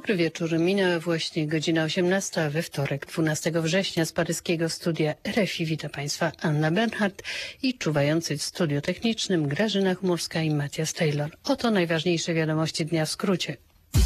Dobry wieczór. Minęła właśnie godzina 18 we wtorek, 12 września z paryskiego studia RFI. Witam Państwa Anna Bernhardt i czuwający w studiu technicznym Grażyna Chmurska i Matthias Taylor. Oto najważniejsze wiadomości dnia w skrócie.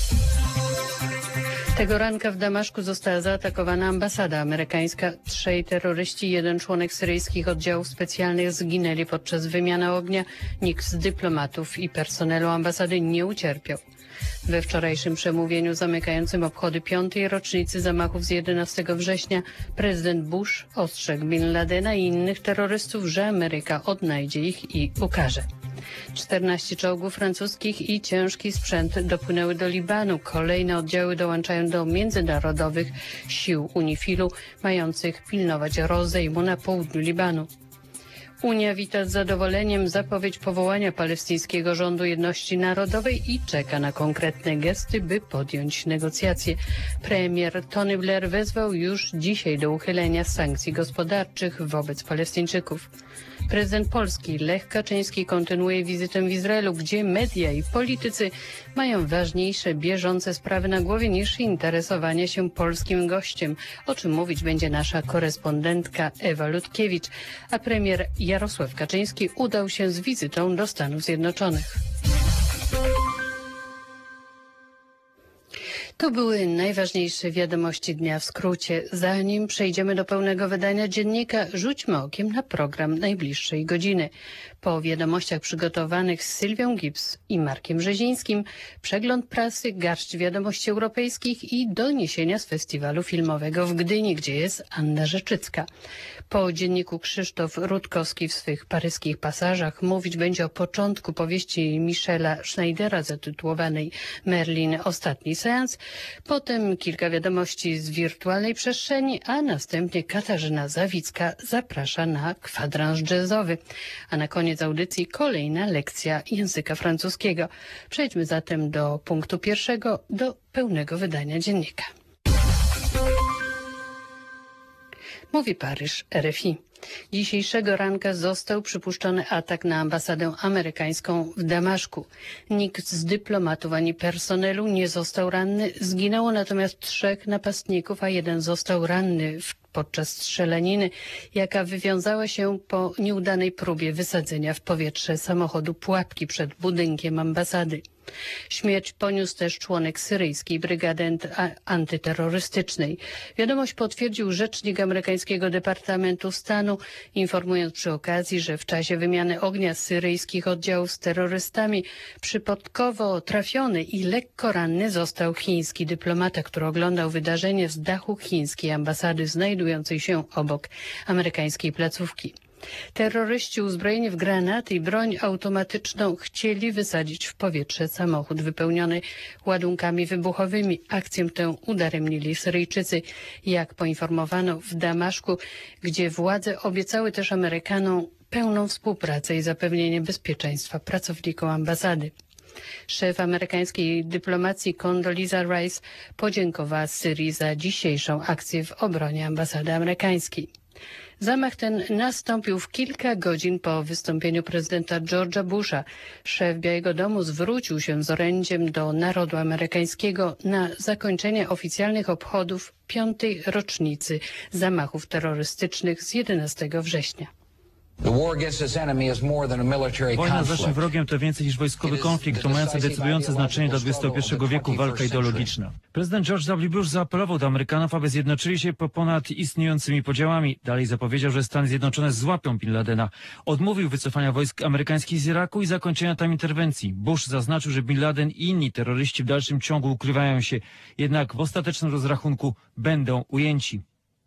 Tego ranka w Damaszku została zaatakowana ambasada amerykańska. 3 terroryści i 1 członek syryjskich oddziałów specjalnych zginęli podczas wymiany ognia. Nikt z dyplomatów i personelu ambasady nie ucierpiał. We wczorajszym przemówieniu zamykającym obchody 5. rocznicy zamachów z 11 września prezydent Bush ostrzegł Bin Ladena i innych terrorystów, że Ameryka odnajdzie ich i ukarze. 14 czołgów francuskich i ciężki sprzęt dopłynęły do Libanu. Kolejne oddziały dołączają do międzynarodowych sił UNIFIL-u mających pilnować rozejmu na południu Libanu. Unia wita z zadowoleniem zapowiedź powołania palestyńskiego rządu jedności narodowej i czeka na konkretne gesty, by podjąć negocjacje. Premier Tony Blair wezwał już dzisiaj do uchylenia sankcji gospodarczych wobec Palestyńczyków. Prezydent Polski Lech Kaczyński kontynuuje wizytę w Izraelu, gdzie media i politycy mają ważniejsze bieżące sprawy na głowie niż interesowanie się polskim gościem, o czym mówić będzie nasza korespondentka Ewa Ludkiewicz, a premier Jarosław Kaczyński udał się z wizytą do Stanów Zjednoczonych. To były najważniejsze wiadomości dnia w skrócie. Zanim przejdziemy do pełnego wydania dziennika, rzućmy okiem na program najbliższej godziny. Po wiadomościach przygotowanych z Sylwią Gibbs i Markiem Brzezińskim, przegląd prasy, garść wiadomości europejskich i doniesienia z festiwalu filmowego w Gdyni, gdzie jest Anna Rzeczycka. Po dzienniku Krzysztof Rutkowski w swych paryskich pasażach mówić będzie o początku powieści Michela Schneidera zatytułowanej Merlin – Ostatni seans. Potem kilka wiadomości z wirtualnej przestrzeni, a następnie Katarzyna Zawicka zaprasza na kwadrans jazzowy. A na koniec audycji kolejna lekcja języka francuskiego. Przejdźmy zatem do punktu pierwszego, do pełnego wydania dziennika. Mówi Paryż, RFI. Dzisiejszego ranka został przypuszczony atak na ambasadę amerykańską w Damaszku. Nikt z dyplomatów ani personelu nie został ranny. Zginęło natomiast 3 napastników, a 1 został ranny podczas strzelaniny, jaka wywiązała się po nieudanej próbie wysadzenia w powietrze samochodu pułapki przed budynkiem ambasady. Śmierć poniósł też członek syryjskiej brygady antyterrorystycznej. Wiadomość potwierdził rzecznik amerykańskiego Departamentu Stanu, informując przy okazji, że w czasie wymiany ognia syryjskich oddziałów z terrorystami przypadkowo trafiony i lekko ranny został chiński dyplomata, który oglądał wydarzenie z dachu chińskiej ambasady znajdującej się obok amerykańskiej placówki. Terroryści uzbrojeni w granaty i broń automatyczną chcieli wysadzić w powietrze samochód wypełniony ładunkami wybuchowymi. Akcję tę udaremnili Syryjczycy, jak poinformowano w Damaszku, gdzie władze obiecały też Amerykanom pełną współpracę i zapewnienie bezpieczeństwa pracownikom ambasady. Szef amerykańskiej dyplomacji Condoleezza Rice podziękowała Syrii za dzisiejszą akcję w obronie ambasady amerykańskiej. Zamach ten nastąpił w kilka godzin po wystąpieniu prezydenta George'a Busha. Szef Białego Domu zwrócił się z orędziem do narodu amerykańskiego na zakończenie oficjalnych obchodów 5. rocznicy zamachów terrorystycznych z 11 września. Wojna z naszym wrogiem to więcej niż wojskowy konflikt, to mająca decydujące znaczenie dla XXI wieku walka ideologiczna. Prezydent George W. Bush zaapelował do Amerykanów, aby zjednoczyli się ponad istniejącymi podziałami. Dalej zapowiedział, że Stany Zjednoczone złapią Bin Ladena. Odmówił wycofania wojsk amerykańskich z Iraku i zakończenia tam interwencji. Bush zaznaczył, że Bin Laden i inni terroryści w dalszym ciągu ukrywają się, jednak w ostatecznym rozrachunku będą ujęci.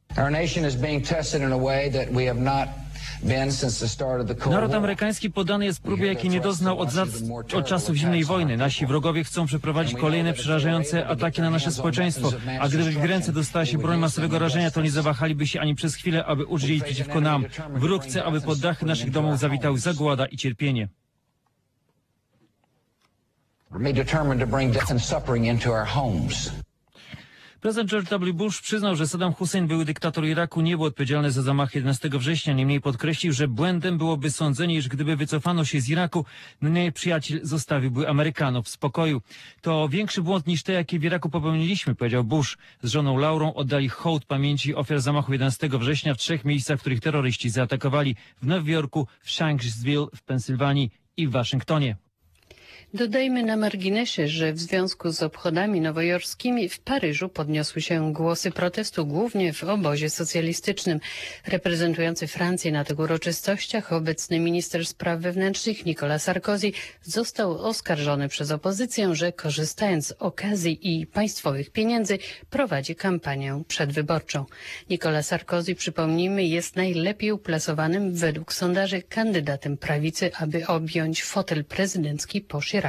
Naród amerykański poddany jest próbie, jakiej nie doznał od czasów zimnej wojny. Nasi wrogowie chcą przeprowadzić kolejne przerażające ataki na nasze społeczeństwo, a gdyby w ich ręce dostała się broń masowego rażenia, to nie zawahaliby się ani przez chwilę, aby użyć jej przeciwko nam. Wróg chce, aby pod dachy naszych domów zawitały zagłada i cierpienie. Prezydent George W. Bush przyznał, że Saddam Hussein, były dyktator Iraku, nie był odpowiedzialny za zamach 11 września. Niemniej podkreślił, że błędem byłoby sądzenie, iż gdyby wycofano się z Iraku, nieprzyjaciel zostawiłby Amerykanów w spokoju. To większy błąd niż te, jakie w Iraku popełniliśmy, powiedział Bush. Z żoną Laurą oddali hołd pamięci ofiar zamachu 11 września w 3 miejscach, w których terroryści zaatakowali: w Nowym Jorku, w Shanksville w Pensylwanii i w Waszyngtonie. Dodajmy na marginesie, że w związku z obchodami nowojorskimi w Paryżu podniosły się głosy protestu, głównie w obozie socjalistycznym. Reprezentujący Francję na tych uroczystościach obecny minister spraw wewnętrznych Nicolas Sarkozy został oskarżony przez opozycję, że korzystając z okazji i państwowych pieniędzy prowadzi kampanię przedwyborczą. Nicolas Sarkozy, przypomnijmy, jest najlepiej uplasowanym według sondaży kandydatem prawicy, aby objąć fotel prezydencki po Chiracu.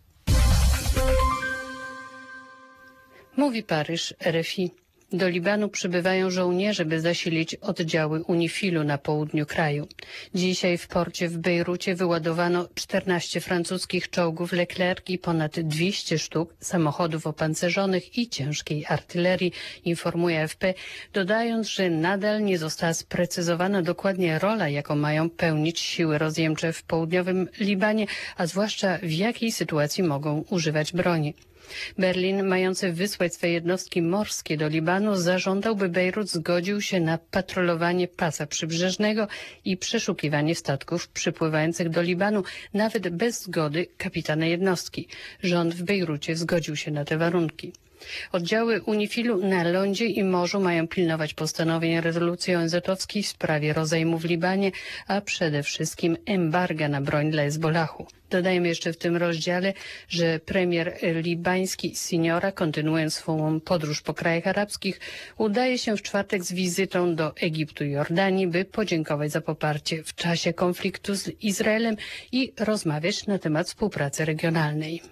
Mówi Paryż, RFI. Do Libanu przybywają żołnierze, by zasilić oddziały UNIFIL-u na południu kraju. Dzisiaj w porcie w Bejrucie wyładowano 14 francuskich czołgów Leclerc i ponad 200 sztuk samochodów opancerzonych i ciężkiej artylerii, informuje AFP, dodając, że nadal nie została sprecyzowana dokładnie rola, jaką mają pełnić siły rozjemcze w południowym Libanie, a zwłaszcza w jakiej sytuacji mogą używać broni. Berlin, mający wysłać swe jednostki morskie do Libanu, zażądał, by Bejrut zgodził się na patrolowanie pasa przybrzeżnego i przeszukiwanie statków przypływających do Libanu, nawet bez zgody kapitana jednostki. Rząd w Bejrucie zgodził się na te warunki. Oddziały UNIFIL-u na lądzie i morzu mają pilnować postanowień rezolucji ONZ-owskiej w sprawie rozejmu w Libanie, a przede wszystkim embarga na broń dla Hezbollahu. Dodajmy jeszcze w tym rozdziale, że premier libański Siniora, kontynuując swą podróż po krajach arabskich, udaje się w czwartek z wizytą do Egiptu i Jordanii, by podziękować za poparcie w czasie konfliktu z Izraelem i rozmawiać na temat współpracy regionalnej.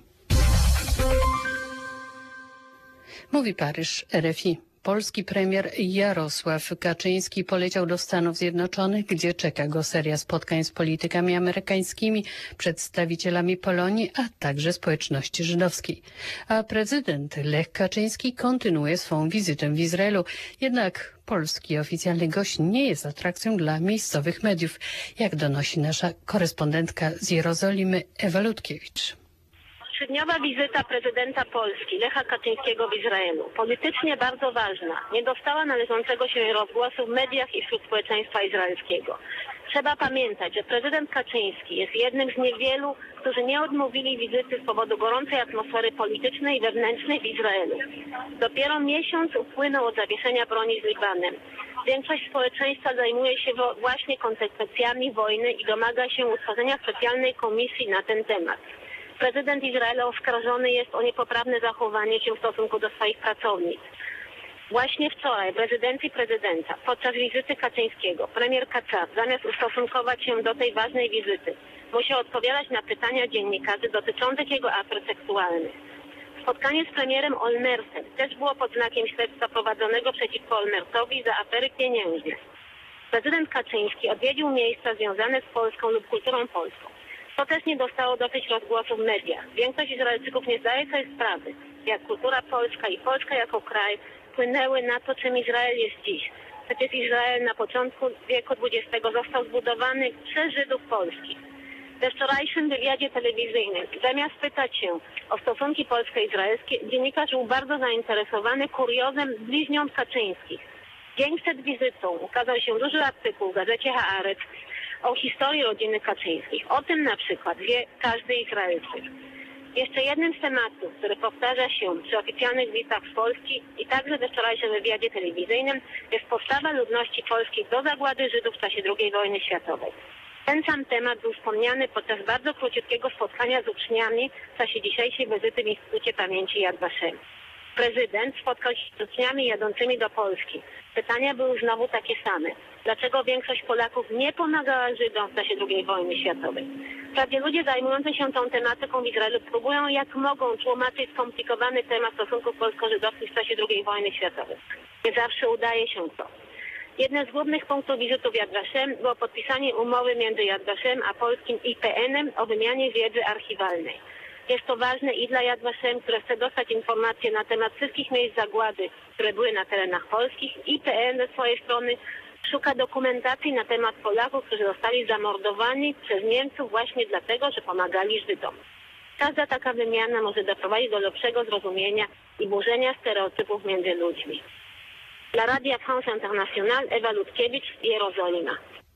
Mówi Paryż, RFI. Polski premier Jarosław Kaczyński poleciał do Stanów Zjednoczonych, gdzie czeka go seria spotkań z politykami amerykańskimi, przedstawicielami Polonii, a także społeczności żydowskiej. A prezydent Lech Kaczyński kontynuuje swą wizytę w Izraelu. Jednak polski oficjalny gość nie jest atrakcją dla miejscowych mediów, jak donosi nasza korespondentka z Jerozolimy Ewa Ludkiewicz. Trzydniowa wizyta prezydenta Polski Lecha Kaczyńskiego w Izraelu, politycznie bardzo ważna, nie dostała należącego się rozgłosu w mediach i wśród społeczeństwa izraelskiego. Trzeba pamiętać, że prezydent Kaczyński jest jednym z niewielu, którzy nie odmówili wizyty z powodu gorącej atmosfery politycznej i wewnętrznej w Izraelu. Dopiero miesiąc upłynął od zawieszenia broni z Libanem. Większość społeczeństwa zajmuje się właśnie konsekwencjami wojny i domaga się utworzenia specjalnej komisji na ten temat. Prezydent Izraela oskarżony jest o niepoprawne zachowanie się w stosunku do swoich pracownic. Właśnie wczoraj w rezydencji prezydenta, podczas wizyty Kaczyńskiego, premier Kaczar, zamiast ustosunkować się do tej ważnej wizyty, musiał odpowiadać na pytania dziennikarzy dotyczących jego afer seksualnych. Spotkanie z premierem Olmertem też było pod znakiem śledztwa prowadzonego przeciwko Olmertowi za afery pieniężne. Prezydent Kaczyński odwiedził miejsca związane z Polską lub kulturą polską. To też nie dostało dosyć rozgłosu w mediach. Większość Izraelczyków nie zdaje sobie sprawy, jak kultura polska i Polska jako kraj wpłynęły na to, czym Izrael jest dziś. Przecież Izrael na początku wieku XX został zbudowany przez Żydów polskich. We wczorajszym wywiadzie telewizyjnym, zamiast pytać się o stosunki polsko-izraelskie, dziennikarz był bardzo zainteresowany kuriozem bliźniąt Kaczyńskich. Dzień przed wizytą ukazał się duży artykuł w gazecie Haaretz o historii rodziny Kaczyńskich. O tym na przykład wie każdy Izraelczyk. Jeszcze jednym z tematów, który powtarza się przy oficjalnych wizytach z Polski i także we wczorajszym wywiadzie telewizyjnym, jest postawa ludności polskiej do zagłady Żydów w czasie II wojny światowej. Ten sam temat był wspomniany podczas bardzo króciutkiego spotkania z uczniami w czasie dzisiejszej wizyty w Instytucie Pamięci Yad Vashem. Prezydent spotkał się z uczniami jadącymi do Polski. Pytania były znowu takie same. Dlaczego większość Polaków nie pomagała Żydom w czasie II wojny światowej? Wprawdzie ludzie zajmujący się tą tematyką w Izraelu próbują jak mogą tłumaczyć skomplikowany temat stosunków polsko-żydowskich w czasie II wojny światowej. Nie zawsze udaje się to. Jednym z głównych punktów wizyty w Yad Vashem było podpisanie umowy między Yad Vashem a polskim IPN-em o wymianie wiedzy archiwalnej. Jest to ważne i dla Yad Vashem, które chce dostać informacje na temat wszystkich miejsc zagłady, które były na terenach polskich. IPN ze swojej strony szuka dokumentacji na temat Polaków, którzy zostali zamordowani przez Niemców właśnie dlatego, że pomagali Żydom. Każda taka wymiana może doprowadzić do lepszego zrozumienia i burzenia stereotypów między ludźmi. Dla Radia France International Ewa Ludkiewicz, Jerozolima.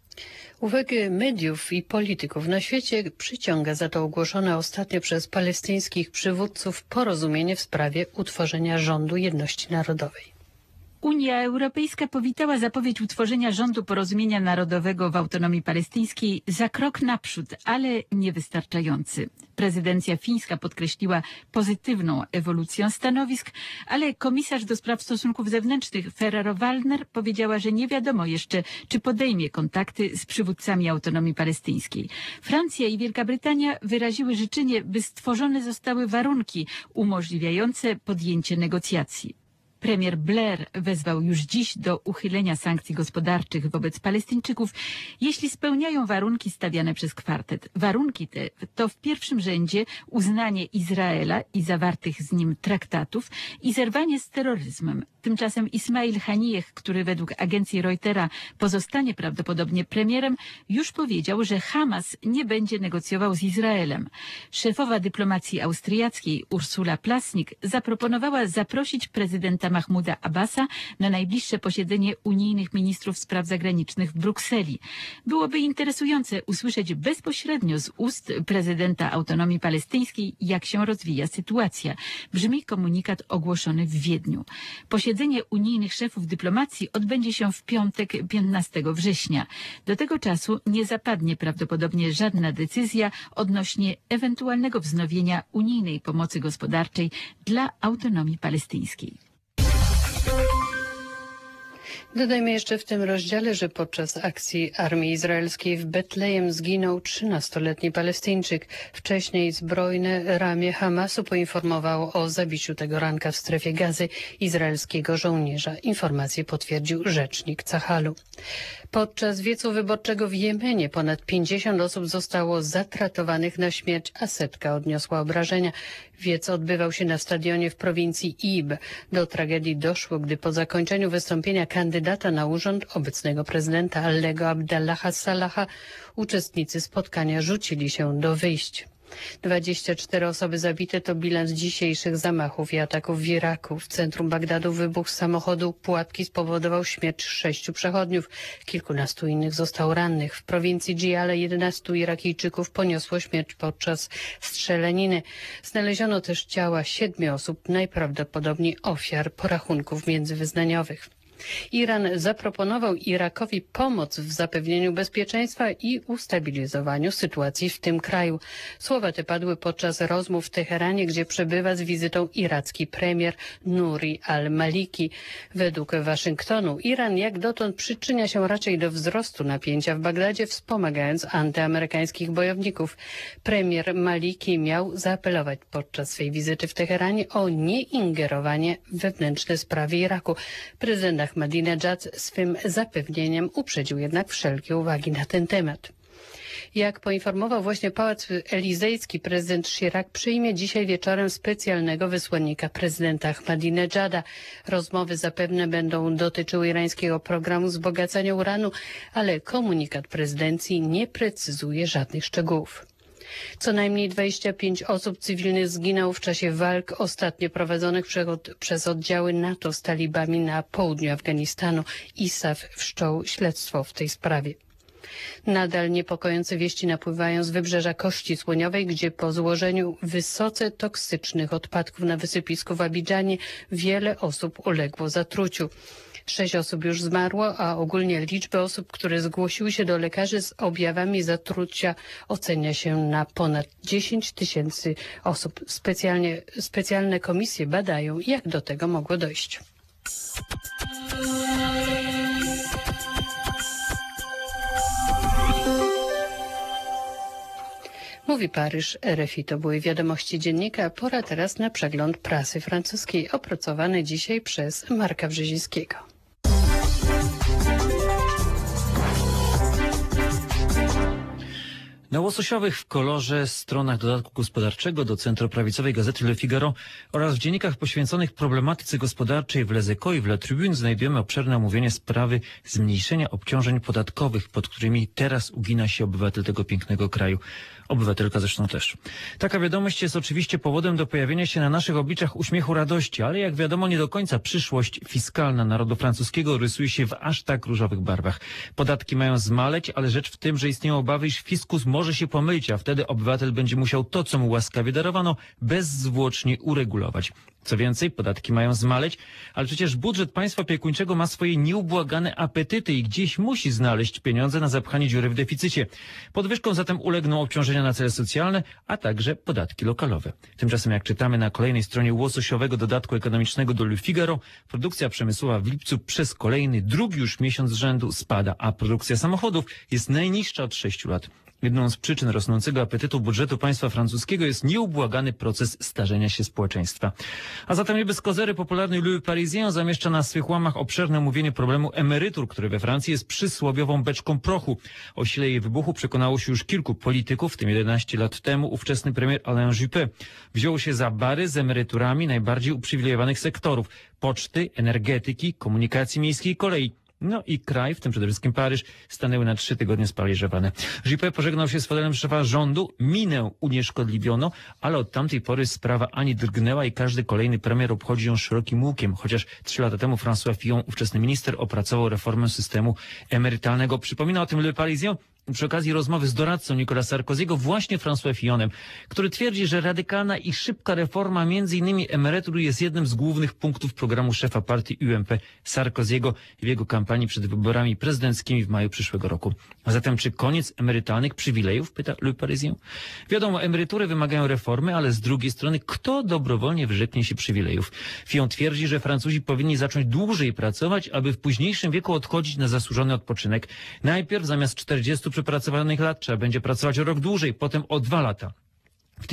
Uwagę mediów i polityków na świecie przyciąga za to ogłoszone ostatnio przez palestyńskich przywódców porozumienie w sprawie utworzenia rządu jedności narodowej. Unia Europejska powitała zapowiedź utworzenia rządu porozumienia narodowego w autonomii palestyńskiej za krok naprzód, ale niewystarczający. Prezydencja fińska podkreśliła pozytywną ewolucję stanowisk, ale komisarz do spraw stosunków zewnętrznych Ferrero-Waldner powiedziała, że nie wiadomo jeszcze, czy podejmie kontakty z przywódcami autonomii palestyńskiej. Francja i Wielka Brytania wyraziły życzenie, by stworzone zostały warunki umożliwiające podjęcie negocjacji. Premier Blair wezwał już dziś do uchylenia sankcji gospodarczych wobec Palestyńczyków, jeśli spełniają warunki stawiane przez kwartet. Warunki te to w pierwszym rzędzie uznanie Izraela i zawartych z nim traktatów i zerwanie z terroryzmem. Tymczasem Ismail Haniyeh, który według agencji Reutera pozostanie prawdopodobnie premierem, już powiedział, że Hamas nie będzie negocjował z Izraelem. Szefowa dyplomacji austriackiej Ursula Plasnik zaproponowała zaprosić prezydenta Mahmuda Abbasa na najbliższe posiedzenie unijnych ministrów spraw zagranicznych w Brukseli. Byłoby interesujące usłyszeć bezpośrednio z ust prezydenta autonomii palestyńskiej, jak się rozwija sytuacja. Brzmi komunikat ogłoszony w Wiedniu. Posiedzenie unijnych szefów dyplomacji odbędzie się w piątek 15 września. Do tego czasu nie zapadnie prawdopodobnie żadna decyzja odnośnie ewentualnego wznowienia unijnej pomocy gospodarczej dla autonomii palestyńskiej. Dodajmy jeszcze w tym rozdziale, że podczas akcji armii izraelskiej w Betlejem zginął 13-letni Palestyńczyk. Wcześniej zbrojne ramię Hamasu poinformowało o zabiciu tego ranka w strefie Gazy izraelskiego żołnierza. Informację potwierdził rzecznik Cahalu. Podczas wiecu wyborczego w Jemenie ponad 50 osób zostało zatratowanych na śmierć, a setka odniosła obrażenia. Wiec odbywał się na stadionie w prowincji Ib. Do tragedii doszło, gdy po zakończeniu wystąpienia kandydata na urząd obecnego prezydenta Allego Abdallaha Salaha uczestnicy spotkania rzucili się do wyjść. 24 osoby zabite to bilans dzisiejszych zamachów i ataków w Iraku. W centrum Bagdadu wybuch samochodu pułapki spowodował śmierć 6 przechodniów. Kilkunastu innych zostało rannych. W prowincji Dżiale 11 Irakijczyków poniosło śmierć podczas strzelaniny. Znaleziono też ciała 7 osób, najprawdopodobniej ofiar porachunków międzywyznaniowych. Iran zaproponował Irakowi pomoc w zapewnieniu bezpieczeństwa i ustabilizowaniu sytuacji w tym kraju. Słowa te padły podczas rozmów w Teheranie, gdzie przebywa z wizytą iracki premier Nuri al-Maliki. Według Waszyngtonu Iran jak dotąd przyczynia się raczej do wzrostu napięcia w Bagdadzie, wspomagając antyamerykańskich bojowników. Premier Maliki miał zaapelować podczas swej wizyty w Teheranie o nieingerowanie w wewnętrzne sprawy Iraku. Prezydent Ahmadinejad swym zapewnieniem uprzedził jednak wszelkie uwagi na ten temat. Jak poinformował właśnie Pałac Elizejski, prezydent Chirac przyjmie dzisiaj wieczorem specjalnego wysłannika prezydenta Ahmadinejada. Rozmowy zapewne będą dotyczyły irańskiego programu wzbogacania uranu, ale komunikat prezydencji nie precyzuje żadnych szczegółów. Co najmniej 25 osób cywilnych zginęło w czasie walk ostatnio prowadzonych przez oddziały NATO z talibami na południu Afganistanu. ISAF wszczął śledztwo w tej sprawie. Nadal niepokojące wieści napływają z wybrzeża Kości Słoniowej, gdzie po złożeniu wysoce toksycznych odpadków na wysypisku w Abidżanie wiele osób uległo zatruciu. 6 osób już zmarło, a ogólnie liczbę osób, które zgłosiły się do lekarzy z objawami zatrucia ocenia się na ponad 10 000 osób. Specjalne komisje badają, jak do tego mogło dojść. Mówi Paryż, RFI. To były wiadomości dziennika. Pora teraz na przegląd prasy francuskiej, opracowany dzisiaj przez Marka Brzezińskiego. Na łososiowych w kolorze stronach dodatku gospodarczego do centroprawicowej gazety Le Figaro oraz w dziennikach poświęconych problematyce gospodarczej w Les Echos i w La Tribune znajdujemy obszerne omówienie sprawy zmniejszenia obciążeń podatkowych, pod którymi teraz ugina się obywatel tego pięknego kraju. Obywatelka zresztą też. Taka wiadomość jest oczywiście powodem do pojawienia się na naszych obliczach uśmiechu radości, ale jak wiadomo nie do końca przyszłość fiskalna narodu francuskiego rysuje się w aż tak różowych barwach. Podatki mają zmaleć, ale rzecz w tym, że istnieją obawy, iż fiskus może się pomylić, a wtedy obywatel będzie musiał to, co mu łaskawie darowano, bezzwłocznie uregulować. Co więcej, podatki mają zmaleć, ale przecież budżet państwa opiekuńczego ma swoje nieubłagane apetyty i gdzieś musi znaleźć pieniądze na zapchanie dziury w deficycie. Podwyżką zatem ulegną obciążenia na cele socjalne, a także podatki lokalowe. Tymczasem, jak czytamy na kolejnej stronie łososiowego dodatku ekonomicznego do Le Figaro, produkcja przemysłowa w lipcu przez kolejny, drugi już miesiąc z rzędu spada, a produkcja samochodów jest najniższa od 6 lat. Jedną z przyczyn rosnącego apetytu budżetu państwa francuskiego jest nieubłagany proces starzenia się społeczeństwa. A zatem nie bez kozery popularny Le Parisien zamieszcza na swych łamach obszerne omówienie problemu emerytur, który we Francji jest przysłowiową beczką prochu. O sile jej wybuchu przekonało się już kilku polityków, w tym 11 lat temu ówczesny premier Alain Juppé wziął się za bary z emeryturami najbardziej uprzywilejowanych sektorów: poczty, energetyki, komunikacji miejskiej i kolei. No i kraj, w tym przede wszystkim Paryż, stanęły na 3 tygodnie sparaliżowane. Juppé pożegnał się z fotelem szefa rządu, minę unieszkodliwiono, ale od tamtej pory sprawa ani drgnęła i każdy kolejny premier obchodzi ją szerokim łukiem, chociaż 3 lata temu François Fillon, ówczesny minister, opracował reformę systemu emerytalnego. Przypomina o tym Le Parisien przy okazji rozmowy z doradcą Nicolas Sarkozy'ego, właśnie François Fillonem, który twierdzi, że radykalna i szybka reforma m.in. emerytur jest jednym z głównych punktów programu szefa partii UMP Sarkozy'ego w jego kampanii przed wyborami prezydenckimi w maju przyszłego roku. A zatem czy koniec emerytalnych przywilejów? Pyta Le Parisien. Wiadomo, emerytury wymagają reformy, ale z drugiej strony kto dobrowolnie wyrzeknie się przywilejów? Fillon twierdzi, że Francuzi powinni zacząć dłużej pracować, aby w późniejszym wieku odchodzić na zasłużony odpoczynek. Najpierw zamiast 40 przepracowanych lat trzeba będzie pracować o rok dłużej, potem o 2 lata. W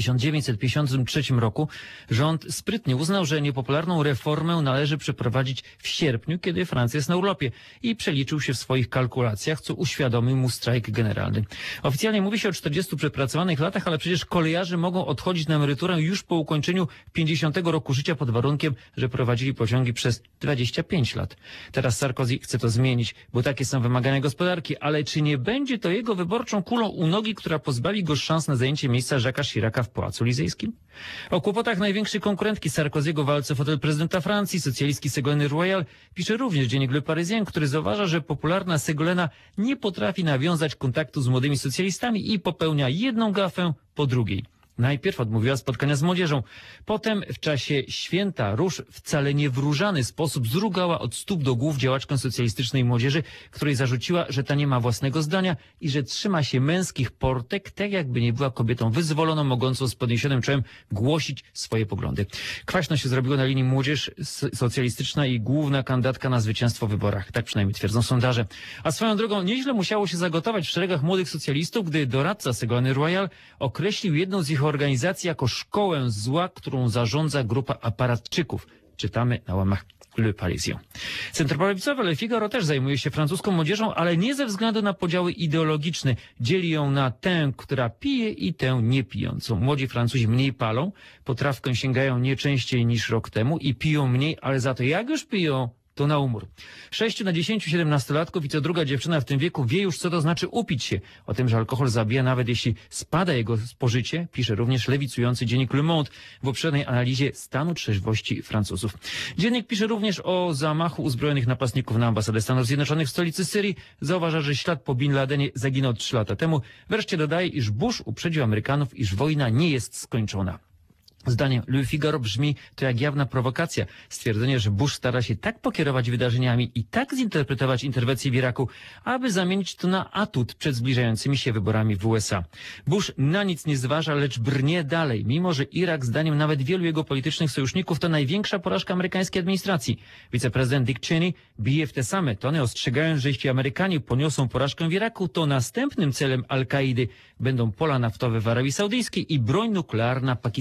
1953 roku rząd sprytnie uznał, że niepopularną reformę należy przeprowadzić w sierpniu, kiedy Francja jest na urlopie, i przeliczył się w swoich kalkulacjach, co uświadomił mu strajk generalny. Oficjalnie mówi się o 40 przepracowanych latach, ale przecież kolejarze mogą odchodzić na emeryturę już po ukończeniu 50 roku życia pod warunkiem, że prowadzili pociągi przez 25 lat. Teraz Sarkozy chce to zmienić, bo takie są wymagania gospodarki, ale czy nie będzie to jego wyborczą kulą u nogi, która pozbawi go szans na zajęcie miejsca Jacques'a Chiraca w Pałacu Elizejskim? O kłopotach największej konkurentki Sarkozy'ego w walce o fotel prezydenta Francji, socjalistki Ségolène Royal, pisze również dziennik Le Parisien, który zauważa, że popularna Ségolène nie potrafi nawiązać kontaktu z młodymi socjalistami i popełnia jedną gafę po drugiej. Najpierw odmówiła spotkania z młodzieżą. Potem w czasie święta róż wcale nie w różany sposób zrugała od stóp do głów działaczkę socjalistycznej młodzieży, której zarzuciła, że ta nie ma własnego zdania i że trzyma się męskich portek, tak jakby nie była kobietą wyzwoloną, mogącą z podniesionym czołem głosić swoje poglądy. Kwaśno się zrobiło na linii młodzież socjalistyczna i główna kandydatka na zwycięstwo w wyborach. Tak przynajmniej twierdzą sondaże. A swoją drogą nieźle musiało się zagotować w szeregach młodych socjalistów, gdy doradca Ségolène Royal określił jedną z ich organizacji jako szkołę zła, którą zarządza grupa aparatczyków. Czytamy na łamach Le Parisien. Centroprawicowe Le Figaro też zajmuje się francuską młodzieżą, ale nie ze względu na podziały ideologiczne. Dzieli ją na tę, która pije, i tę niepijącą. Młodzi Francuzi mniej palą, po trawkę sięgają nie częściej niż rok temu i piją mniej, ale za to jak już piją, to na umór. 6 na 10 17-latków i co druga dziewczyna w tym wieku wie już, co to znaczy upić się. O tym, że alkohol zabija, nawet jeśli spada jego spożycie, pisze również lewicujący dziennik Le Monde w obszernej analizie stanu trzeźwości Francuzów. Dziennik pisze również o zamachu uzbrojonych napastników na ambasadę Stanów Zjednoczonych w stolicy Syrii. Zauważa, że ślad po Bin Ladenie zaginął 3 lata temu. Wreszcie dodaje, iż Bush uprzedził Amerykanów, iż wojna nie jest skończona. Zdaniem Le Figaro brzmi to jak jawna prowokacja. Stwierdzenie, że Bush stara się tak pokierować wydarzeniami i tak zinterpretować interwencję w Iraku, aby zamienić to na atut przed zbliżającymi się wyborami w USA. Bush na nic nie zważa, lecz brnie dalej, mimo że Irak, zdaniem nawet wielu jego politycznych sojuszników, to największa porażka amerykańskiej administracji. Wiceprezydent Dick Cheney bije w te same tony, ostrzegając, że jeśli Amerykanie poniosą porażkę w Iraku, to następnym celem Al-Kaidy będą pola naftowe w Arabii Saudyjskiej i broń nuklearna Pakistanu.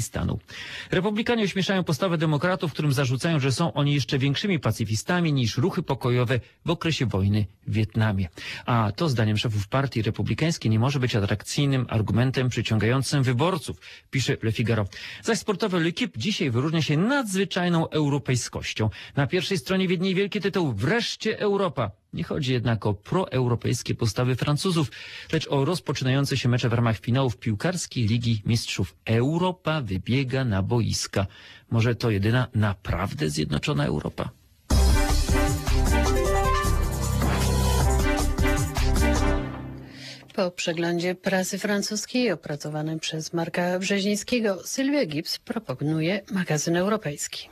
Republikanie ośmieszają postawę demokratów, którym zarzucają, że są oni jeszcze większymi pacyfistami niż ruchy pokojowe w okresie wojny w Wietnamie. A to zdaniem szefów partii republikańskiej nie może być atrakcyjnym argumentem przyciągającym wyborców, pisze Le Figaro. Zaś sportowe L'Équipe dzisiaj wyróżnia się nadzwyczajną europejskością. Na pierwszej stronie widnieje wielki tytuł Wreszcie Europa. Nie chodzi jednak o proeuropejskie postawy Francuzów, lecz o rozpoczynające się mecze w ramach finałów piłkarskiej Ligi Mistrzów. Europa wybiega na boiska. Może to jedyna naprawdę zjednoczona Europa? Po przeglądzie prasy francuskiej opracowanym przez Marka Brzezińskiego, Sylwia Gibbs proponuje magazyn europejski.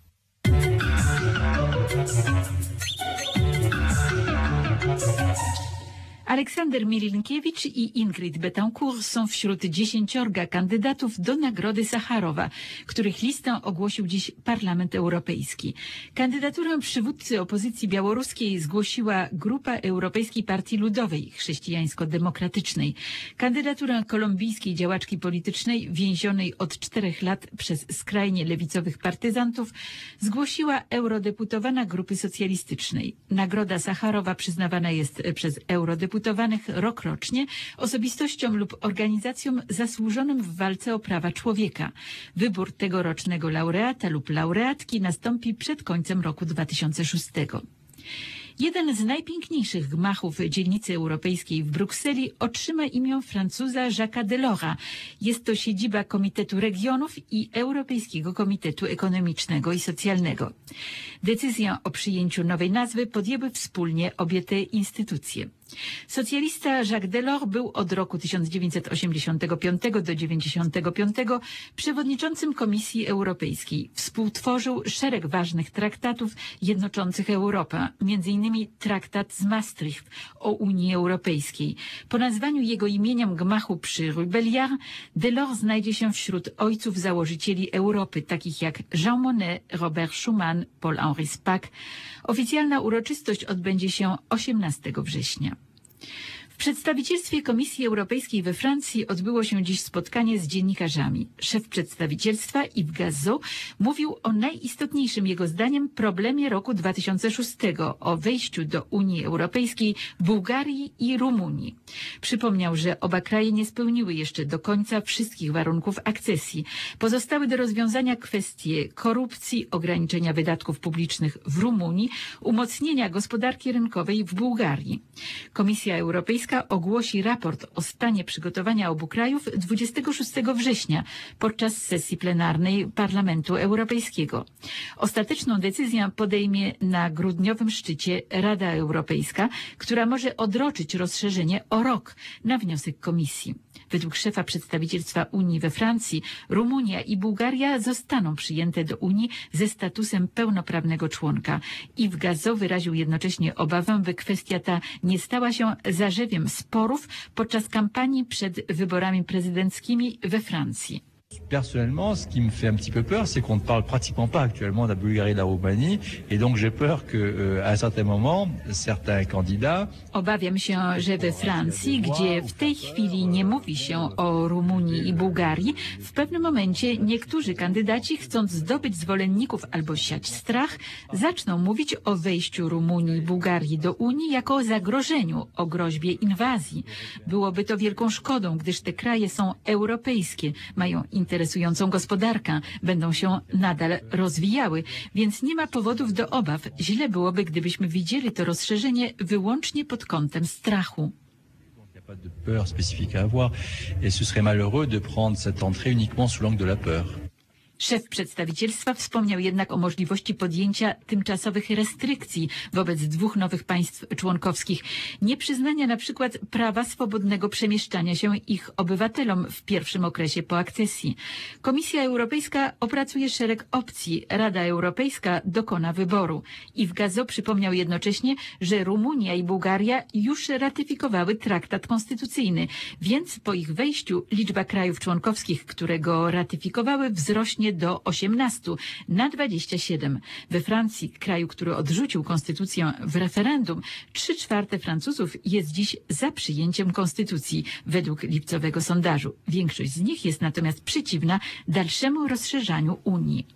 Aleksander Milinkiewicz i Ingrid Betancourt są wśród 10 kandydatów do Nagrody Sacharowa, których listę ogłosił dziś Parlament Europejski. Kandydaturę przywódcy opozycji białoruskiej zgłosiła Grupa Europejskiej Partii Ludowej Chrześcijańsko-Demokratycznej. Kandydaturę kolumbijskiej działaczki politycznej więzionej od 4 lat przez skrajnie lewicowych partyzantów zgłosiła eurodeputowana Grupy Socjalistycznej. Nagroda Sacharowa przyznawana jest przez eurodeputowanych rokrocznie osobistościom lub organizacjom zasłużonym w walce o prawa człowieka. Wybór tegorocznego laureata lub laureatki nastąpi przed końcem roku 2006. Jeden z najpiękniejszych gmachów dzielnicy europejskiej w Brukseli otrzyma imię Francuza Jacques'a Delors'a. Jest to siedziba Komitetu Regionów i Europejskiego Komitetu Ekonomicznego i Socjalnego. Decyzję o przyjęciu nowej nazwy podjęły wspólnie obie te instytucje. Socjalista Jacques Delors był od roku 1985 do 1995 przewodniczącym Komisji Europejskiej. Współtworzył szereg ważnych traktatów jednoczących Europę, m.in. traktat z Maastricht o Unii Europejskiej. Po nazwaniu jego imieniem gmachu przy Rue Belliard, Delors znajdzie się wśród ojców założycieli Europy, takich jak Jean Monnet, Robert Schuman, Paul-Henri Spaak. Oficjalna uroczystość odbędzie się 18 września. W przedstawicielstwie Komisji Europejskiej we Francji odbyło się dziś spotkanie z dziennikarzami. Szef przedstawicielstwa Yves Gazot mówił o najistotniejszym jego zdaniem problemie roku 2006, o wejściu do Unii Europejskiej Bułgarii i Rumunii. Przypomniał, że oba kraje nie spełniły jeszcze do końca wszystkich warunków akcesji. Pozostały do rozwiązania kwestie korupcji, ograniczenia wydatków publicznych w Rumunii, umocnienia gospodarki rynkowej w Bułgarii. Komisja Europejska ogłosi raport o stanie przygotowania obu krajów 26 września podczas sesji plenarnej Parlamentu Europejskiego. Ostateczną decyzję podejmie na grudniowym szczycie Rada Europejska, która może odroczyć rozszerzenie o rok na wniosek Komisji. Według szefa przedstawicielstwa Unii we Francji, Rumunia i Bułgaria zostaną przyjęte do Unii ze statusem pełnoprawnego członka. Yves Gazot wyraził jednocześnie obawę, by kwestia ta nie stała się zarzewiem sporów podczas kampanii przed wyborami prezydenckimi we Francji. Personnellement, ce qui me fait un petit peu peur, c'est qu'on ne parle pratiquement pas actuellement de la Bulgarie et de la Roumanie. Et donc j'ai peur qu'à un certain moment, certains candidats... Obawiam się, że we Francji, gdzie w tej chwili nie mówi się o Rumunii i Bułgarii, w pewnym momencie niektórzy kandydaci, chcąc zdobyć zwolenników albo siać strach, zaczną mówić o wejściu Rumunii i Bułgarii do Unii jako o zagrożeniu, o groźbie inwazji. Byłoby to wielką szkodą, gdyż te kraje są europejskie, mają interesującą gospodarkę, będą się nadal rozwijały, więc nie ma powodów do obaw. Źle byłoby, gdybyśmy widzieli to rozszerzenie wyłącznie pod kątem strachu. Il n'y a pas de peur spécifique à avoir et ce serait malheureux de prendre cette entrée uniquement sous l'angle de la peur. Szef przedstawicielstwa wspomniał jednak o możliwości podjęcia tymczasowych restrykcji wobec 2 nowych państw członkowskich. Nieprzyznania na przykład prawa swobodnego przemieszczania się ich obywatelom w pierwszym okresie po akcesji. Komisja Europejska opracuje szereg opcji. Rada Europejska dokona wyboru. Yves Gazot przypomniał jednocześnie, że Rumunia i Bułgaria już ratyfikowały traktat konstytucyjny, więc po ich wejściu liczba krajów członkowskich, które go ratyfikowały, wzrośnie do 18 na 27. We Francji, kraju, który odrzucił konstytucję w referendum, 3/4 Francuzów jest dziś za przyjęciem konstytucji, według lipcowego sondażu. Większość z nich jest natomiast przeciwna dalszemu rozszerzaniu Unii.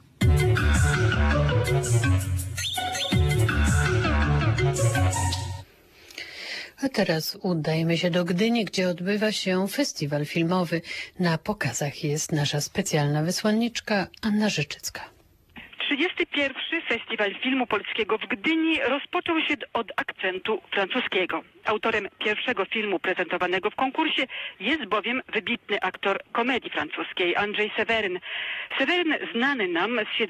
A teraz udajmy się do Gdyni, gdzie odbywa się festiwal filmowy. Na pokazach jest nasza specjalna wysłanniczka Anna Rzeczycka. 31. Festiwal Filmu Polskiego w Gdyni rozpoczął się od akcentu francuskiego. Autorem pierwszego filmu prezentowanego w konkursie jest bowiem wybitny aktor komedii francuskiej Andrzej Seweryn. Seweryn znany nam z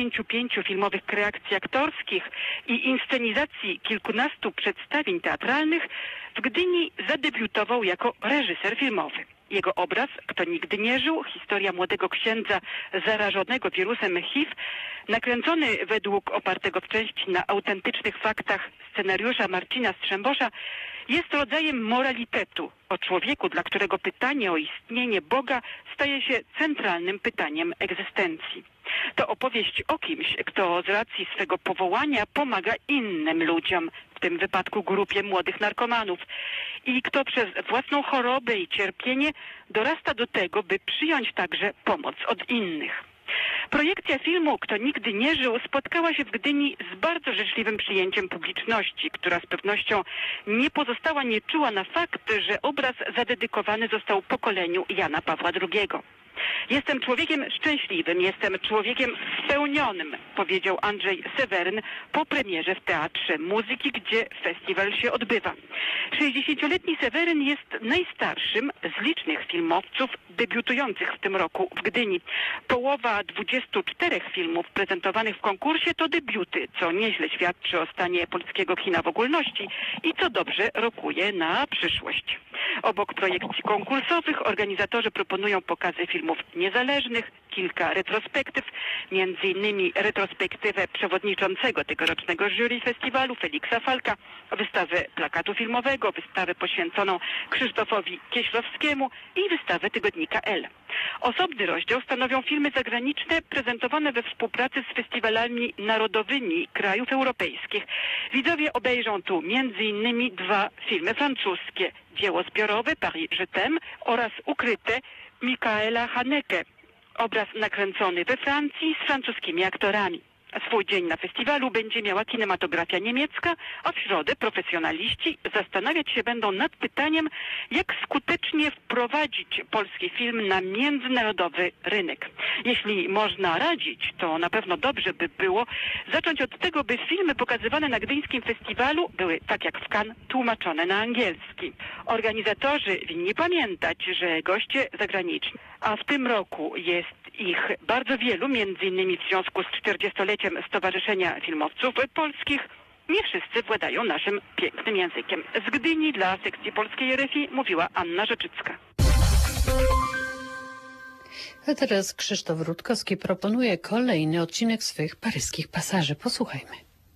75 filmowych kreacji aktorskich i inscenizacji kilkunastu przedstawień teatralnych, w Gdyni zadebiutował jako reżyser filmowy. Jego obraz, Kto nigdy nie żył, historia młodego księdza zarażonego wirusem HIV, nakręcony według opartego w części na autentycznych faktach scenariusza Marcina Strzembosza, jest rodzajem moralitetu o człowieku, dla którego pytanie o istnienie Boga staje się centralnym pytaniem egzystencji. To opowieść o kimś, kto z racji swego powołania pomaga innym ludziom, w tym wypadku grupie młodych narkomanów, i kto przez własną chorobę i cierpienie dorasta do tego, by przyjąć także pomoc od innych. Projekcja filmu Kto nigdy nie żył spotkała się w Gdyni z bardzo życzliwym przyjęciem publiczności, która z pewnością nie pozostała nieczuła na fakt, że obraz zadedykowany został pokoleniu Jana Pawła II. Jestem człowiekiem szczęśliwym, jestem człowiekiem spełnionym, powiedział Andrzej Seweryn po premierze w Teatrze Muzyki, gdzie festiwal się odbywa. 60-letni Seweryn jest najstarszym z licznych filmowców debiutujących w tym roku w Gdyni. Połowa 24 filmów prezentowanych w konkursie to debiuty, co nieźle świadczy o stanie polskiego kina w ogólności i co dobrze rokuje na przyszłość. Obok projekcji konkursowych organizatorzy proponują pokazy filmów niezależnych, kilka retrospektyw, między innymi retrospektywę przewodniczącego tegorocznego jury festiwalu Feliksa Falka, wystawę plakatu filmowego, wystawę poświęconą Krzysztofowi Kieślowskiemu i wystawę tygodnika Elle. Osobny rozdział stanowią filmy zagraniczne prezentowane we współpracy z festiwalami narodowymi krajów europejskich. Widzowie obejrzą tu między innymi 2 filmy francuskie: Dzieło zbiorowe Paris Je t'aime oraz Ukryte Michaela Haneke. Obraz nakręcony we Francji z francuskimi aktorami. Swój dzień na festiwalu będzie miała kinematografia niemiecka, a w środę profesjonaliści zastanawiać się będą nad pytaniem, jak skutecznie wprowadzić polski film na międzynarodowy rynek. Jeśli można radzić, to na pewno dobrze by było zacząć od tego, by filmy pokazywane na gdyńskim festiwalu były, tak jak w Cannes, tłumaczone na angielski. Organizatorzy winni pamiętać, że goście zagraniczni, a w tym roku jest ich bardzo wielu, między innymi w związku z 40-leciem Stowarzyszenia Filmowców Polskich, nie wszyscy władają naszym pięknym językiem. Z Gdyni dla sekcji polskiej RFI mówiła Anna Rzeczycka. A teraz Krzysztof Rutkowski proponuje kolejny odcinek swych paryskich pasaży. Posłuchajmy.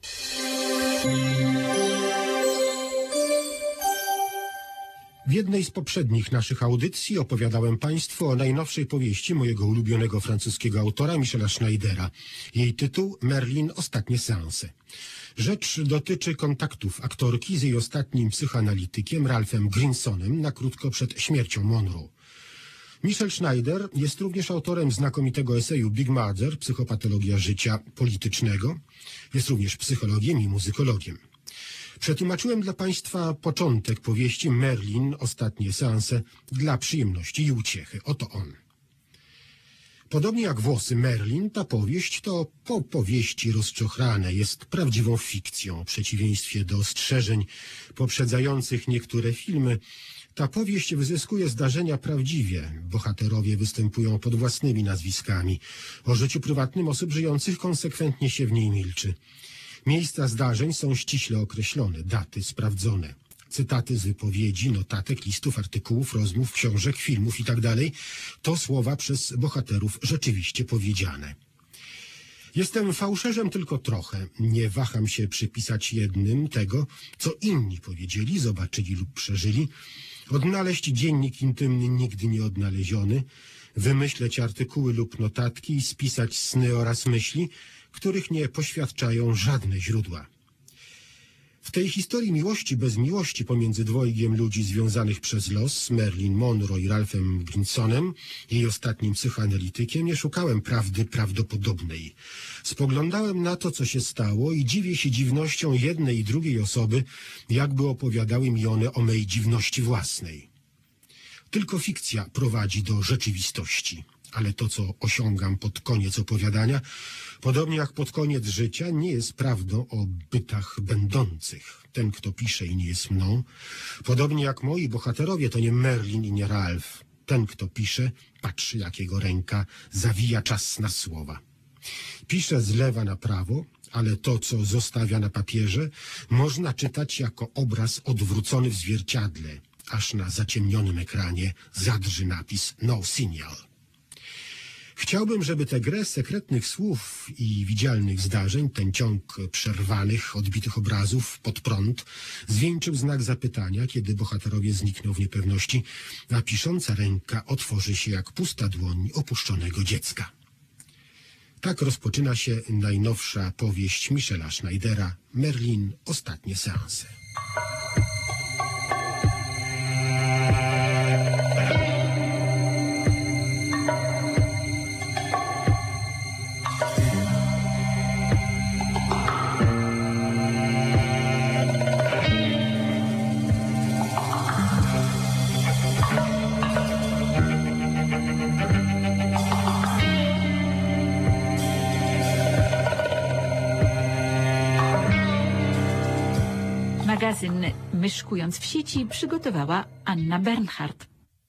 W jednej z poprzednich naszych audycji opowiadałem Państwu o najnowszej powieści mojego ulubionego francuskiego autora Michela Schneidera. Jej tytuł Merlin – Ostatnie seanse. Rzecz dotyczy kontaktów aktorki z jej ostatnim psychoanalitykiem Ralphem Grinsonem na krótko przed śmiercią Monroe. Michel Schneider jest również autorem znakomitego eseju Big Mother – Psychopatologia życia politycznego. Jest również psychologiem i muzykologiem. Przetłumaczyłem dla Państwa początek powieści Merlin – Ostatnie seanse dla przyjemności i uciechy. Oto on. Podobnie jak Włosy Merlin, ta powieść to po powieści rozczochrane, jest prawdziwą fikcją. W przeciwieństwie do ostrzeżeń poprzedzających niektóre filmy, ta powieść wyzyskuje zdarzenia prawdziwie. Bohaterowie występują pod własnymi nazwiskami. O życiu prywatnym osób żyjących konsekwentnie się w niej milczy. Miejsca zdarzeń są ściśle określone, daty sprawdzone. Cytaty z wypowiedzi, notatek, listów, artykułów, rozmów, książek, filmów itd. to słowa przez bohaterów rzeczywiście powiedziane. Jestem fałszerzem tylko trochę. Nie waham się przypisać jednym tego, co inni powiedzieli, zobaczyli lub przeżyli. Odnaleźć dziennik intymny nigdy nie odnaleziony. wymyśleć artykuły lub notatki i spisać sny oraz myśli, których nie poświadczają żadne źródła. W tej historii miłości bez miłości pomiędzy dwojgiem ludzi związanych przez los, Marilyn Monroe i Ralphem Grinsonem, jej ostatnim psychoanalitykiem, nie szukałem prawdy prawdopodobnej. Spoglądałem na to, co się stało i dziwię się dziwnością jednej i drugiej osoby, jakby opowiadały mi one o mej dziwności własnej. Tylko fikcja prowadzi do rzeczywistości. Ale to, co osiągam pod koniec opowiadania, podobnie jak pod koniec życia, nie jest prawdą o bytach będących. Ten, kto pisze i nie jest mną, podobnie jak moi bohaterowie, to nie Marilyn i nie Ralph. Ten, kto pisze, patrzy, jak jego ręka zawija czas na słowa. Pisze z lewa na prawo, ale to, co zostawia na papierze, można czytać jako obraz odwrócony w zwierciadle, aż na zaciemnionym ekranie zadrży napis No Signal. Chciałbym, żeby tę grę sekretnych słów i widzialnych zdarzeń, ten ciąg przerwanych, odbitych obrazów pod prąd, zwieńczył znak zapytania, kiedy bohaterowie znikną w niepewności, a pisząca ręka otworzy się jak pusta dłoń opuszczonego dziecka. Tak rozpoczyna się najnowsza powieść Michela Schneidera, Marilyn – Ostatnie seanse. Magazyn Myszkując w sieci przygotowała Anna Bernhardt.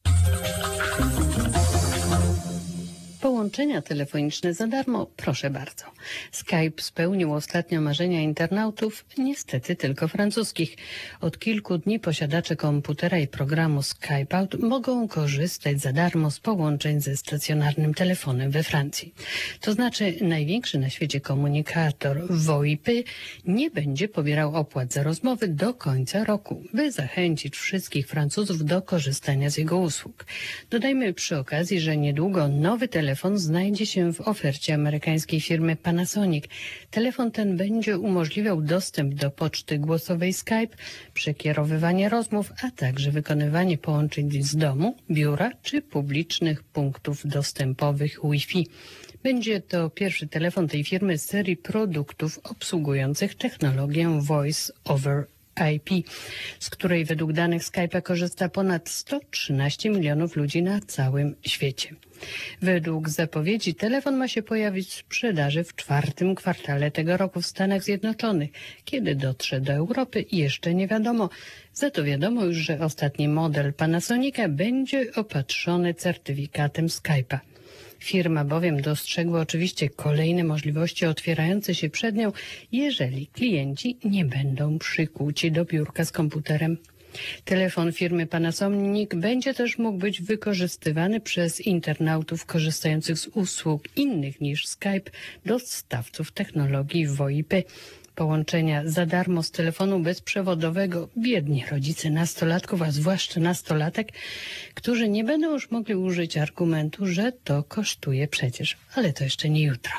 Połączenia telefoniczne za darmo, proszę bardzo. Skype spełnił ostatnio marzenia internautów, niestety tylko francuskich. Od kilku dni posiadacze komputera i programu Skype Out mogą korzystać za darmo z połączeń ze stacjonarnym telefonem we Francji. To znaczy największy na świecie komunikator VoIP nie będzie pobierał opłat za rozmowy do końca roku, by zachęcić wszystkich Francuzów do korzystania z jego usług. Dodajmy przy okazji, że niedługo nowy telefon znajdzie się w ofercie amerykańskiej firmy Panasonic. Telefon ten będzie umożliwiał dostęp do poczty głosowej Skype, przekierowywanie rozmów, a także wykonywanie połączeń z domu, biura czy publicznych punktów dostępowych Wi-Fi. Będzie to pierwszy telefon tej firmy z serii produktów obsługujących technologię Voice over IP, z której według danych Skype'a korzysta ponad 113 milionów ludzi na całym świecie. Według zapowiedzi telefon ma się pojawić w sprzedaży w czwartym kwartale tego roku w Stanach Zjednoczonych. Kiedy dotrze do Europy, jeszcze nie wiadomo. Za to wiadomo już, że ostatni model Panasonica będzie opatrzony certyfikatem Skype'a. Firma bowiem dostrzegła oczywiście kolejne możliwości otwierające się przed nią, jeżeli klienci nie będą przykuci do biurka z komputerem. Telefon firmy Panasonic będzie też mógł być wykorzystywany przez internautów korzystających z usług innych niż Skype, dostawców technologii VoIP. Połączenia za darmo z telefonu bezprzewodowego biedni rodzice nastolatków, a zwłaszcza nastolatek, którzy nie będą już mogli użyć argumentu, że to kosztuje przecież, ale to jeszcze nie jutro.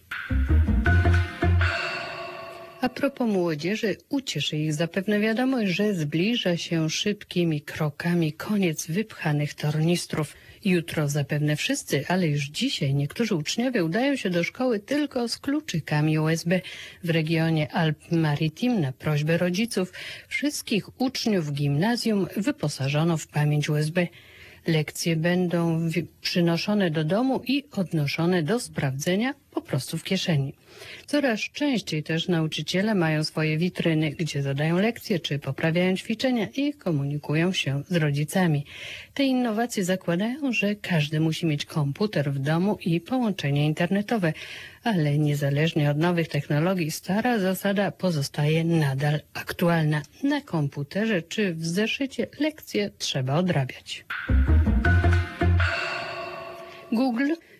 A propos młodzieży, ucieszy ich zapewne wiadomość, że zbliża się szybkimi krokami koniec wypchanych tornistrów. Jutro zapewne wszyscy, ale już dzisiaj niektórzy uczniowie udają się do szkoły tylko z kluczykami USB. W regionie Alpes-Maritimes na prośbę rodziców wszystkich uczniów gimnazjum wyposażono w pamięć USB. Lekcje będą przynoszone do domu i odnoszone do sprawdzenia po prostu w kieszeni. Coraz częściej też nauczyciele mają swoje witryny, gdzie zadają lekcje czy poprawiają ćwiczenia i komunikują się z rodzicami. Te innowacje zakładają, że każdy musi mieć komputer w domu i połączenie internetowe, ale niezależnie od nowych technologii stara zasada pozostaje nadal aktualna. Na komputerze czy w zeszycie lekcje trzeba odrabiać. Google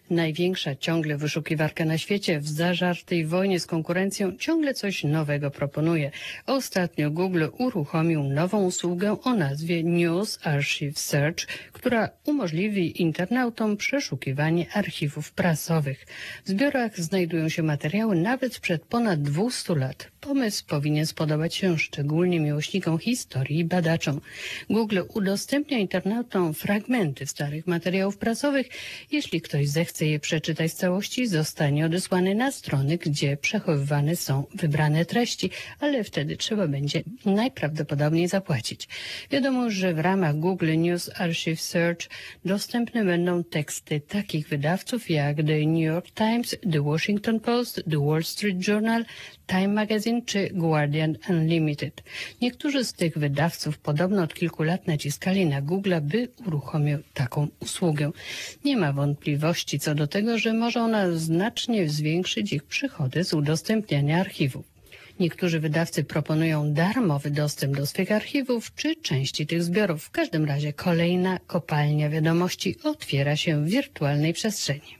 Największa ciągle wyszukiwarka na świecie w zażartej wojnie z konkurencją ciągle coś nowego proponuje. Ostatnio Google uruchomił nową usługę o nazwie News Archive Search, która umożliwi internautom przeszukiwanie archiwów prasowych. W zbiorach znajdują się materiały nawet sprzed ponad 200 lat. Pomysł powinien spodobać się szczególnie miłośnikom historii i badaczom. Google udostępnia internautom fragmenty starych materiałów prasowych. Jeśli ktoś zechce je przeczytać w całości, zostanie odesłany na strony, gdzie przechowywane są wybrane treści, ale wtedy trzeba będzie najprawdopodobniej zapłacić. Wiadomo, że w ramach Google News Archive Search dostępne będą teksty takich wydawców jak The New York Times, The Washington Post, The Wall Street Journal, Time Magazine czy Guardian Unlimited. Niektórzy z tych wydawców podobno od kilku lat naciskali na Google, by uruchomił taką usługę. Nie ma wątpliwości co do tego, że może ona znacznie zwiększyć ich przychody z udostępniania archiwów. Niektórzy wydawcy proponują darmowy dostęp do swych archiwów czy części tych zbiorów. W każdym razie kolejna kopalnia wiadomości otwiera się w wirtualnej przestrzeni.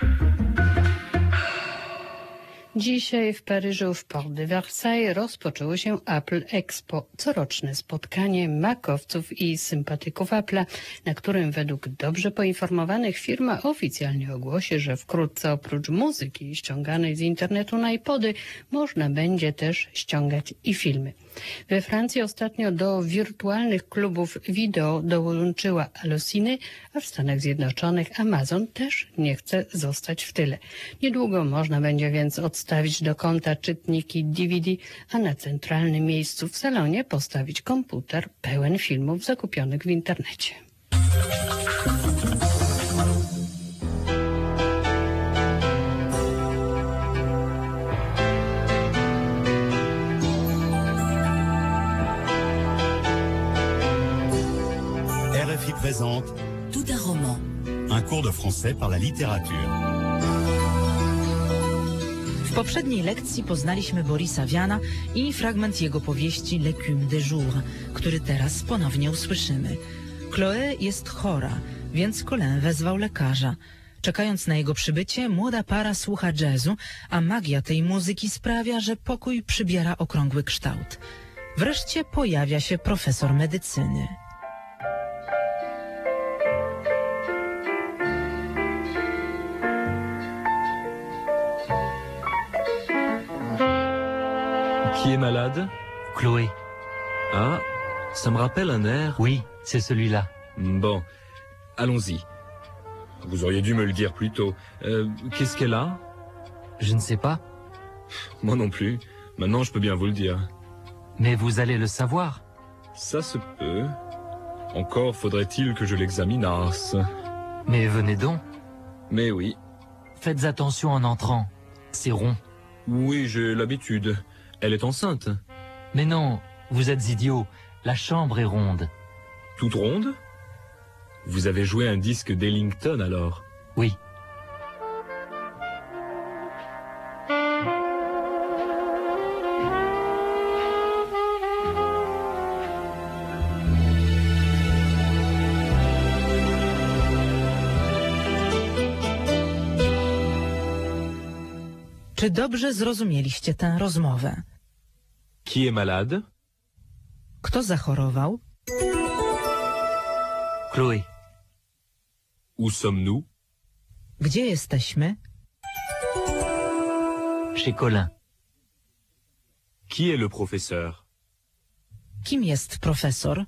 Dzisiaj w Paryżu w Porte de Versailles rozpoczęło się Apple Expo, coroczne spotkanie makowców i sympatyków Apple'a, na którym według dobrze poinformowanych firma oficjalnie ogłosi, że wkrótce oprócz muzyki ściąganej z internetu na iPody można będzie też ściągać i filmy. We Francji ostatnio do wirtualnych klubów wideo dołączyła Allocine, a w Stanach Zjednoczonych Amazon też nie chce zostać w tyle. Niedługo można będzie więc odstawić do konta czytniki DVD, a na centralnym miejscu w salonie postawić komputer pełen filmów zakupionych w internecie. RFI présente Tout un roman. Un cours de français par la littérature. W poprzedniej lekcji poznaliśmy Borisa Viana i fragment jego powieści L'écume des jours, który teraz ponownie usłyszymy. Chloé jest chora, więc Colin wezwał lekarza. Czekając na jego przybycie, młoda para słucha jazzu, a magia tej muzyki sprawia, że pokój przybiera okrągły kształt. Wreszcie pojawia się profesor medycyny. Qui est malade? Chloé. Ah, ça me rappelle un air. Oui, c'est celui-là. Bon, allons-y. Vous auriez dû me le dire plus tôt. Qu'est-ce qu'elle a? Je ne sais pas. Moi non plus. Maintenant, je peux bien vous le dire. Mais vous allez le savoir. Ça se peut. Encore faudrait-il que je l'examinasse. Mais venez donc. Mais oui. Faites attention en entrant. C'est rond. Oui, j'ai l'habitude. Elle est enceinte. Mais non, vous êtes idiot. La chambre est ronde. Toute ronde? Vous avez joué un disque d'Ellington alors? Oui. Czy dobrze zrozumieliście tę rozmowę? Qui est malade? Kto zachorował? Chloé. Où sommes-nous? Gdzie jesteśmy? Chez Colin. Qui est le professeur? Kim jest profesor?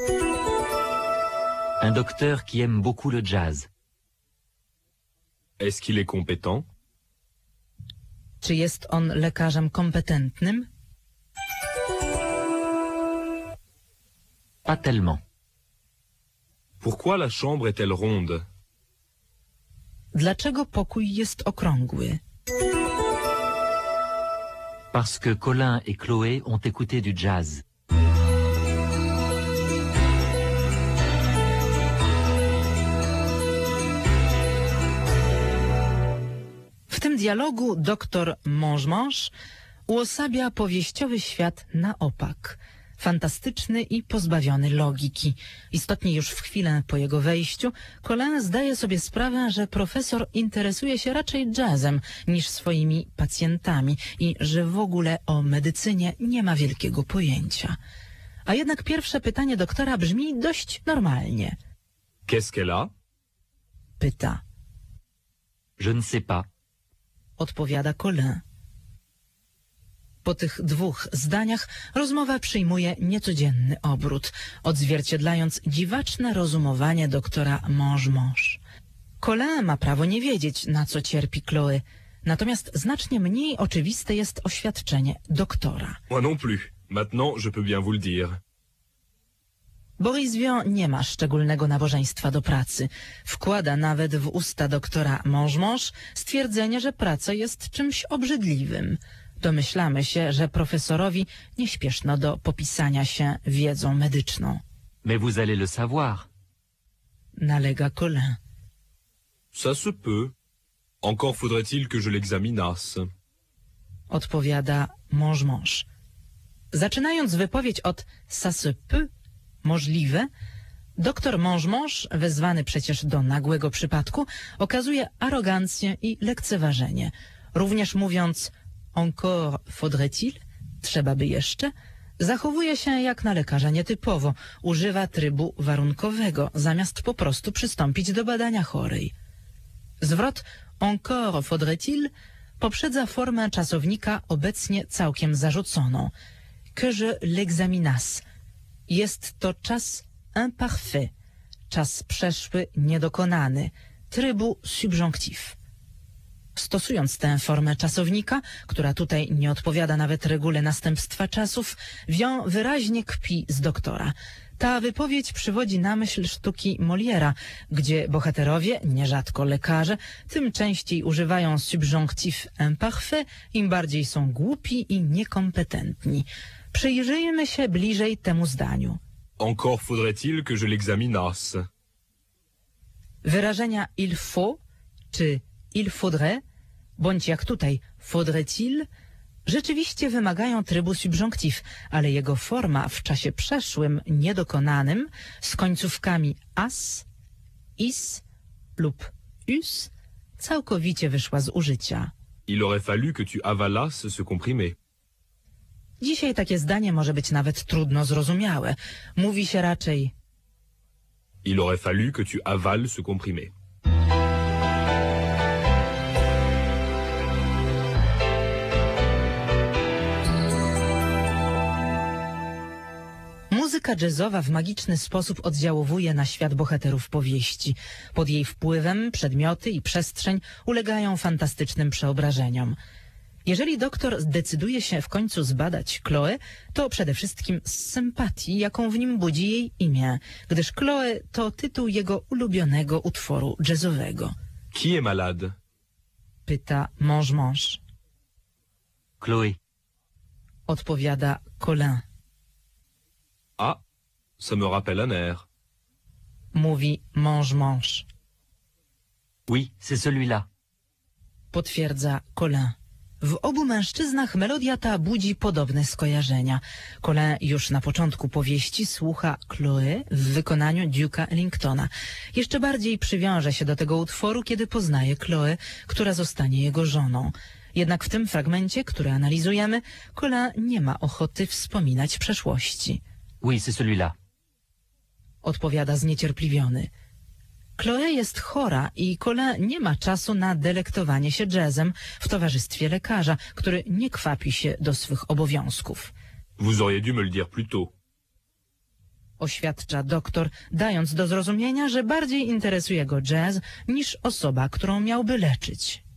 Un docteur qui aime beaucoup le jazz. Est-ce qu'il est compétent? Czy jest on lekarzem kompetentnym? Pas tellement. Pourquoi la chambre est-elle ronde? Dlaczego pokój jest okrągły? Parce que Colin et Chloé ont écouté du jazz. W tym dialogu doktor Mange uosabia powieściowy świat na opak. Fantastyczny i pozbawiony logiki. Istotnie już w chwilę po jego wejściu Colin zdaje sobie sprawę, że profesor interesuje się raczej jazzem niż swoimi pacjentami i że w ogóle o medycynie nie ma wielkiego pojęcia. A jednak pierwsze pytanie doktora brzmi dość normalnie. Qu'est-ce qu'elle a? Pyta. Je ne sais pas. Odpowiada Colin. Po tych dwóch zdaniach rozmowa przyjmuje niecodzienny obrót, odzwierciedlając dziwaczne rozumowanie doktora Mange-Mange. Colin ma prawo nie wiedzieć, na co cierpi Chloé, natomiast znacznie mniej oczywiste jest oświadczenie doktora. Moi non plus. Maintenant, je peux bien vous le dire. Boris Vian nie ma szczególnego nabożeństwa do pracy. Wkłada nawet w usta doktora Mange-Mange stwierdzenie, że praca jest czymś obrzydliwym. Domyślamy się, że profesorowi nie śpieszno do popisania się wiedzą medyczną. Mais vous allez le savoir. Nalega Colin. Ça se peut. Encore faudrait-il que je l'examinasse. Odpowiada Mange-Mange. Zaczynając wypowiedź od ça se peut, możliwe, doktor Mange-Mange, wezwany przecież do nagłego przypadku, okazuje arogancję i lekceważenie. Również mówiąc encore faudrait-il, trzeba by jeszcze, zachowuje się jak na lekarza nietypowo, używa trybu warunkowego, zamiast po prostu przystąpić do badania chorej. Zwrot encore faudrait-il poprzedza formę czasownika obecnie całkiem zarzuconą. Que je l'examinasse. Jest to czas imparfait, czas przeszły niedokonany, trybu subjonctif. Stosując tę formę czasownika, która tutaj nie odpowiada nawet regule następstwa czasów, Vian wyraźnie kpi z doktora. Ta wypowiedź przywodzi na myśl sztuki Moliera, gdzie bohaterowie, nierzadko lekarze, tym częściej używają subjonctif imparfait, im bardziej są głupi i niekompetentni. Przyjrzyjmy się bliżej temu zdaniu. Encore faudrait-il que je l'examinasse. Wyrażenia il faut czy il faudrait, bądź jak tutaj faudrait-il, rzeczywiście wymagają trybu subjonctif, ale jego forma w czasie przeszłym, niedokonanym, z końcówkami as, is lub us, całkowicie wyszła z użycia. Il aurait fallu que tu avalasses ce comprimé. Dzisiaj takie zdanie może być nawet trudno zrozumiałe. Mówi się raczej Il aurait fallu que tu avales ce comprimé. Muzyka jazzowa w magiczny sposób oddziałuje na świat bohaterów powieści. Pod jej wpływem przedmioty i przestrzeń ulegają fantastycznym przeobrażeniom. Jeżeli doktor zdecyduje się w końcu zbadać Chloé, to przede wszystkim z sympatii, jaką w nim budzi jej imię, gdyż Chloé to tytuł jego ulubionego utworu jazzowego. Qui est malade? Pyta Mange-Mange. Chloé. Odpowiada Colin. Ah, ça me rappelle un air. Mówi Mange-Mange. Oui, c'est celui-là. Potwierdza Colin. W obu mężczyznach melodia ta budzi podobne skojarzenia. Colin już na początku powieści słucha Chloé w wykonaniu Duke'a Ellingtona. Jeszcze bardziej przywiąże się do tego utworu, kiedy poznaje Chloé, która zostanie jego żoną. Jednak w tym fragmencie, który analizujemy, Colin nie ma ochoty wspominać przeszłości. Oui, c'est celui-là. Odpowiada zniecierpliwiony. Chloé jest chora i Colin nie ma czasu na delektowanie się jazzem w towarzystwie lekarza, który nie kwapi się do swych obowiązków. Vous auriez dû me le dire plus tôt. Oświadcza doktor, dając do zrozumienia, że bardziej interesuje go jazz niż osoba, którą miałby leczyć.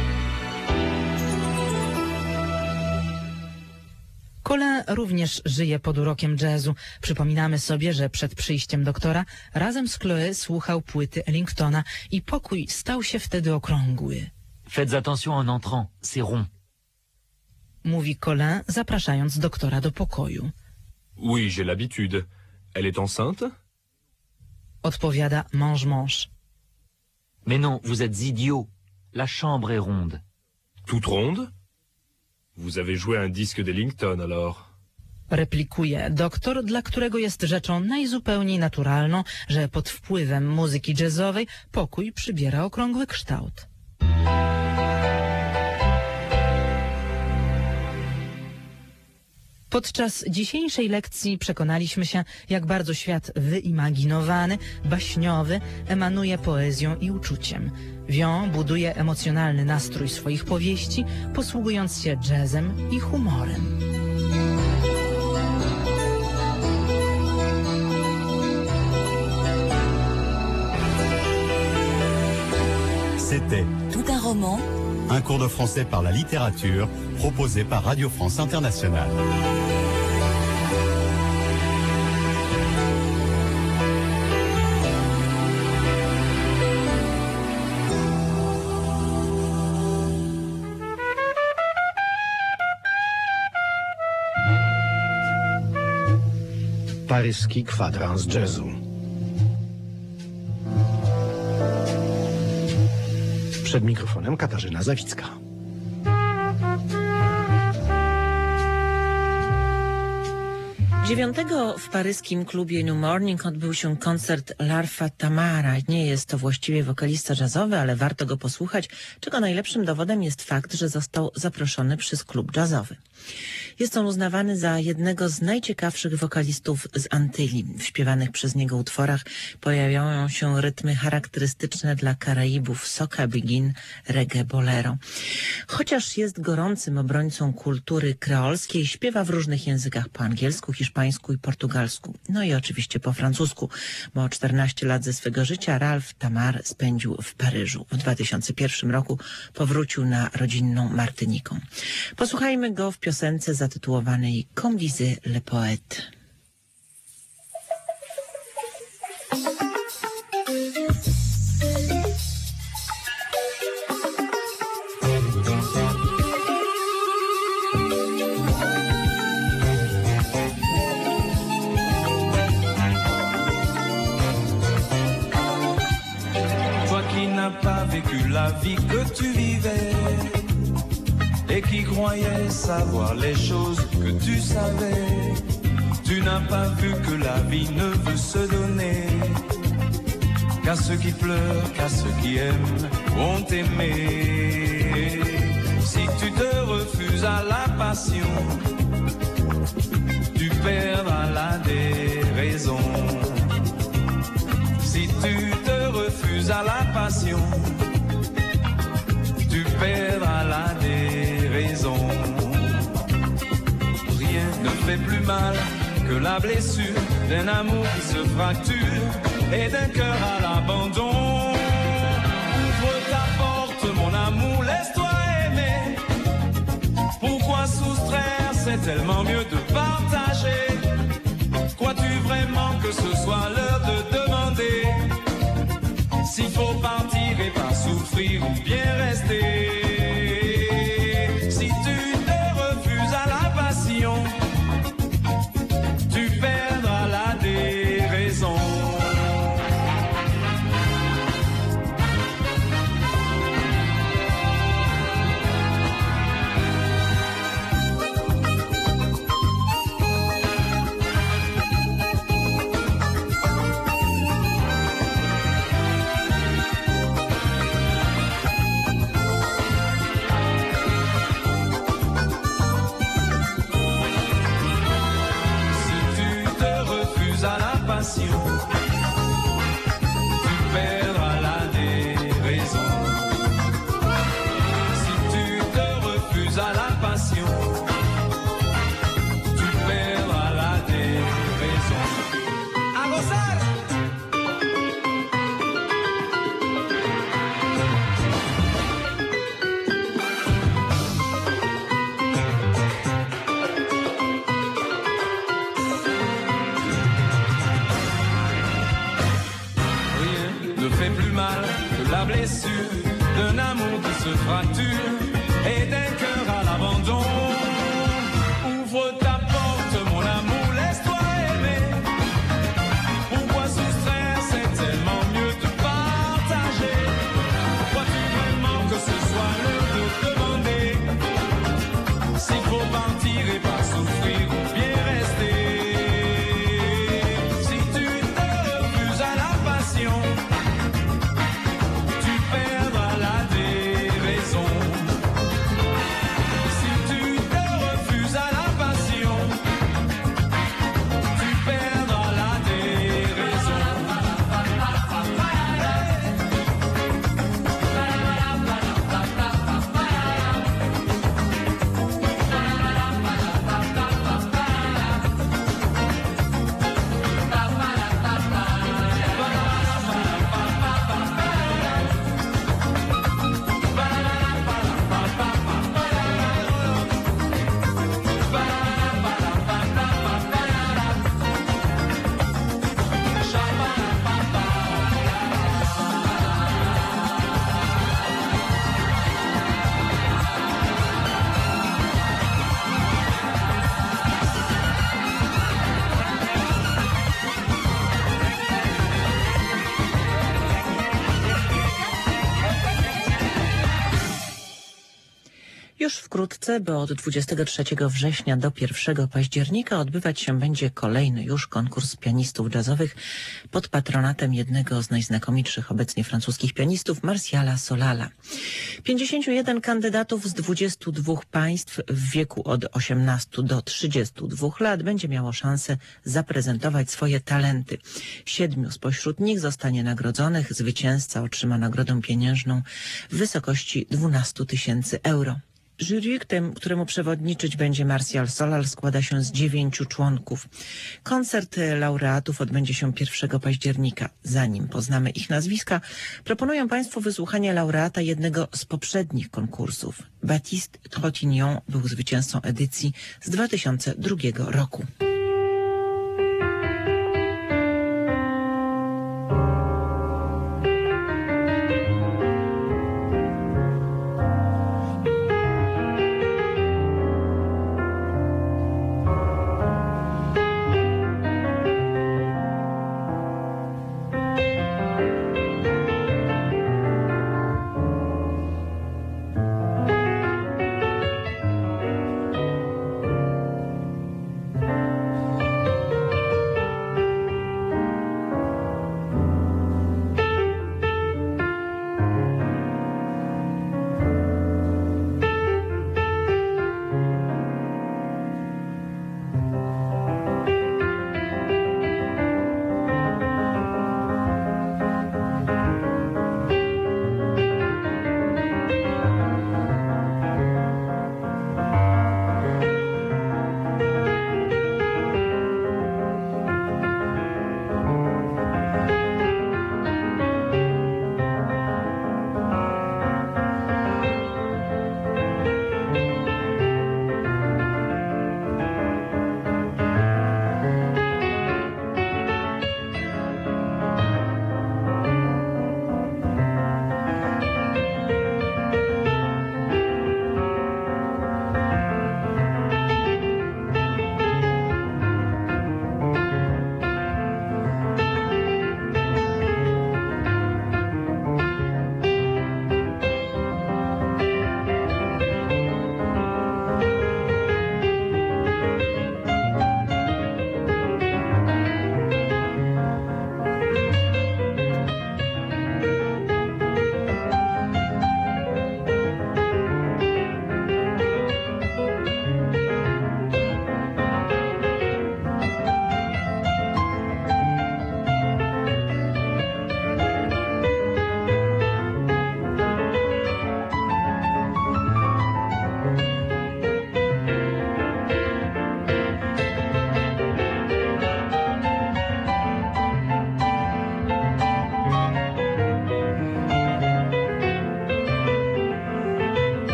Colin również żyje pod urokiem jazzu. Przypominamy sobie, że przed przyjściem doktora razem z Chloé słuchał płyty Ellingtona i pokój stał się wtedy okrągły. Faites attention en entrant, c'est rond. Mówi Colin, zapraszając doktora do pokoju. Oui, j'ai l'habitude. Elle est enceinte? Odpowiada Mange-Mange. Mais non, vous êtes idiots. La chambre est ronde. Toute ronde? Vous avez joué un disque d'Ellington alors? replikuje doktor, dla którego jest rzeczą najzupełniej naturalną, że pod wpływem muzyki jazzowej pokój przybiera okrągły kształt. Podczas dzisiejszej lekcji przekonaliśmy się, jak bardzo świat wyimaginowany, baśniowy emanuje poezją i uczuciem. Villon buduje emocjonalny nastrój swoich powieści, posługując się jazzem i humorem. C'était Tout un roman, un cours de français par la littérature proposé par Radio France Internationale. Paryski kwadrans jazzu. Przed mikrofonem Katarzyna Zawicka. Dziewiątego w paryskim klubie New Morning odbył się koncert Larfa Tamara. Nie jest to właściwie wokalista jazzowy, ale warto go posłuchać, czego najlepszym dowodem jest fakt, że został zaproszony przez klub jazzowy. Jest on uznawany za jednego z najciekawszych wokalistów z Antyli. W śpiewanych przez niego utworach pojawiają się rytmy charakterystyczne dla Karaibów, soca, begin, reggae, bolero. Chociaż jest gorącym obrońcą kultury kreolskiej, śpiewa w różnych językach: po angielsku, hiszpańsku i portugalsku. No i oczywiście po francusku, bo 14 lat ze swego życia Ralph Tamar spędził w Paryżu. W 2001 roku powrócił na rodzinną Martynikę. Posłuchajmy go w piosence zatytułowanej Comme disait le poète. Toi qui n'as pas vécu la vie que tu vivais et qui croyais savoir les choses que tu savais, tu n'as pas vu que la vie ne veut se donner qu'à ceux qui pleurent, qu'à ceux qui aiment, ont aimé. Si tu te refuses à la passion, tu perdras la déraison. Si tu te refuses à la passion, tu perdras la déraison. Rien ne fait plus mal que la blessure d'un amour qui se fracture et d'un cœur à l'abandon. Ouvre ta porte, mon amour, laisse-toi aimer. Pourquoi soustraire, c'est tellement mieux de partager. Crois-tu vraiment que ce soit l'heure de demander s'il faut partir et pas souffrir ou bien rester? Si tu te refuses à la passion, tu perdras la déraison. Tu perdras la déraison. Si tu te refuses à la passion, tu perdras la déraison. A gozar! La blessure d'un amour qui se fracture et d'un cœur à l'abandon. Ouvre ta porte, mon amour, laisse-toi aimer. Pourquoi soustraire, c'est tellement mieux de partager. Crois-tu vraiment que ce soit l'heure de demander s'il faut partir et pas souffrir ou bien rester? Już wkrótce, bo od 23 września do 1 października odbywać się będzie kolejny już konkurs pianistów jazzowych pod patronatem jednego z najznakomitszych obecnie francuskich pianistów, Martiala Solala. 51 kandydatów z 22 państw w wieku od 18 do 32 lat będzie miało szansę zaprezentować swoje talenty. 7 spośród nich zostanie nagrodzonych. Zwycięzca otrzyma nagrodę pieniężną w wysokości 12 000 euro. Jury, któremu przewodniczyć będzie Martial Solal, składa się z 9 członków. Koncert laureatów odbędzie się 1 października. Zanim poznamy ich nazwiska, proponuję Państwu wysłuchanie laureata jednego z poprzednich konkursów. Baptiste Trottignon był zwycięzcą edycji z 2002 roku.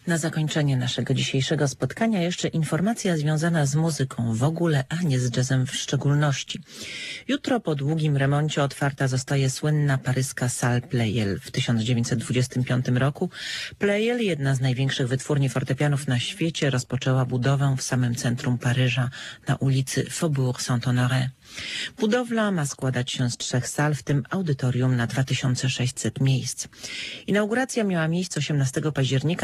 Na zakończenie naszego dzisiejszego spotkania jeszcze informacja związana z muzyką w ogóle, a nie z jazzem w szczególności. Jutro po długim remoncie otwarta zostaje słynna paryska Salle Pleyel. W 1925 roku Pleyel, jedna z największych wytwórni fortepianów na świecie, rozpoczęła budowę w samym centrum Paryża na ulicy Faubourg Saint-Honoré. Budowla ma składać się z 3 sal, w tym audytorium na 2600 miejsc. Inauguracja miała miejsce 18 października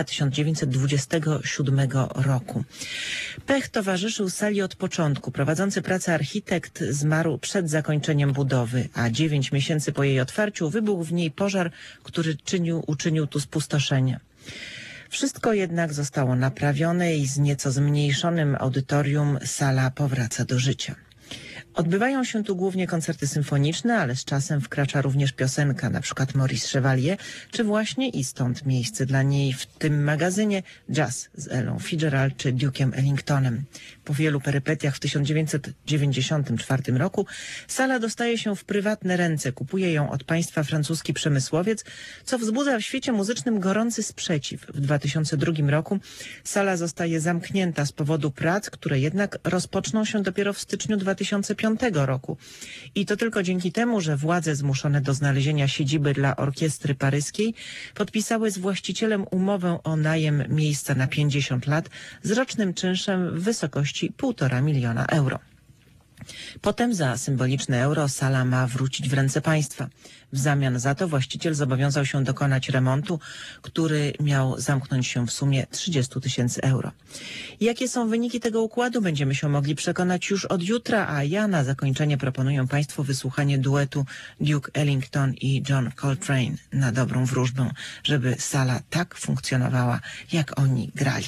1927 roku. Pech towarzyszył sali od początku. Prowadzący pracę architekt zmarł przed zakończeniem budowy, a 9 miesięcy po jej otwarciu wybuchł w niej pożar, który uczynił tu spustoszenie. Wszystko jednak zostało naprawione i z nieco zmniejszonym audytorium sala powraca do życia. Odbywają się tu głównie koncerty symfoniczne, ale z czasem wkracza również piosenka, na przykład Maurice Chevalier, czy właśnie i stąd miejsce dla niej w tym magazynie jazz z Ellą Fitzgerald czy Duke'em Ellingtonem. Po wielu perypetiach w 1994 roku sala dostaje się w prywatne ręce, kupuje ją od państwa francuski przemysłowiec, co wzbudza w świecie muzycznym gorący sprzeciw. W 2002 roku sala zostaje zamknięta z powodu prac, które jednak rozpoczną się dopiero w styczniu 2005 roku. I to tylko dzięki temu, że władze zmuszone do znalezienia siedziby dla orkiestry paryskiej podpisały z właścicielem umowę o najem miejsca na 50 lat z rocznym czynszem w wysokości 1,5 miliona euro. Potem za symboliczne euro sala ma wrócić w ręce państwa. W zamian za to właściciel zobowiązał się dokonać remontu, który miał zamknąć się w sumie 30 000 euro. Jakie są wyniki tego układu, będziemy się mogli przekonać już od jutra, a ja na zakończenie proponuję Państwu wysłuchanie duetu Duke Ellington i John Coltrane na dobrą wróżbę, żeby sala tak funkcjonowała, jak oni grali.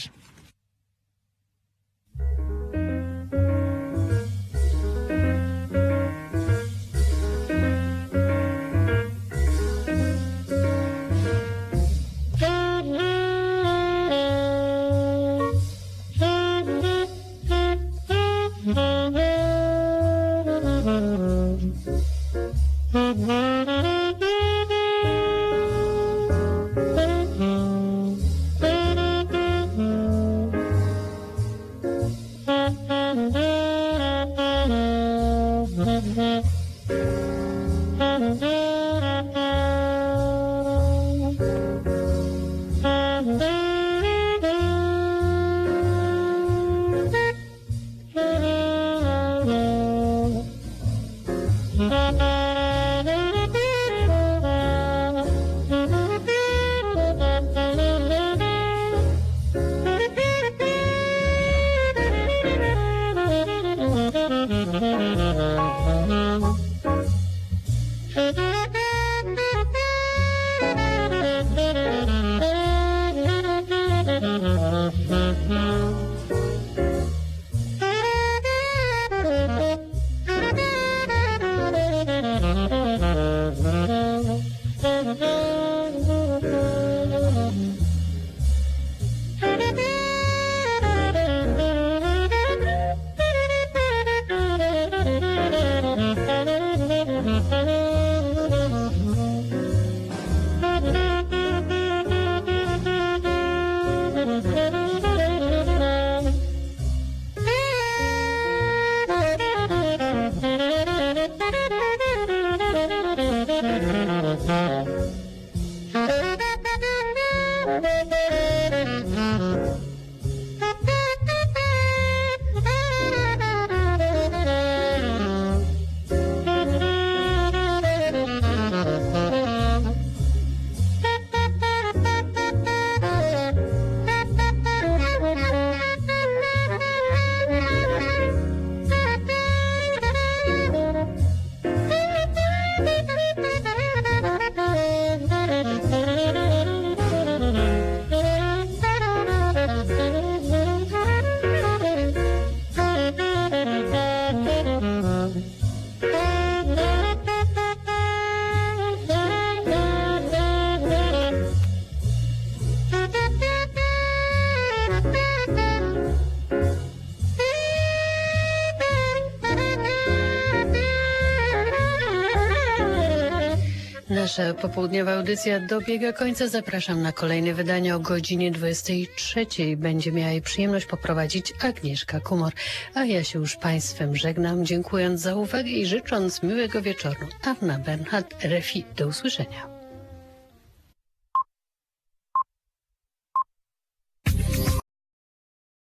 Nasza popołudniowa audycja dobiega końca. Zapraszam na kolejne wydanie o godzinie 23. Będzie miała jej przyjemność poprowadzić Agnieszka Kumor. A ja się już Państwem żegnam, dziękując za uwagę i życząc miłego wieczoru. Anna Bernhard, RFI. Do usłyszenia.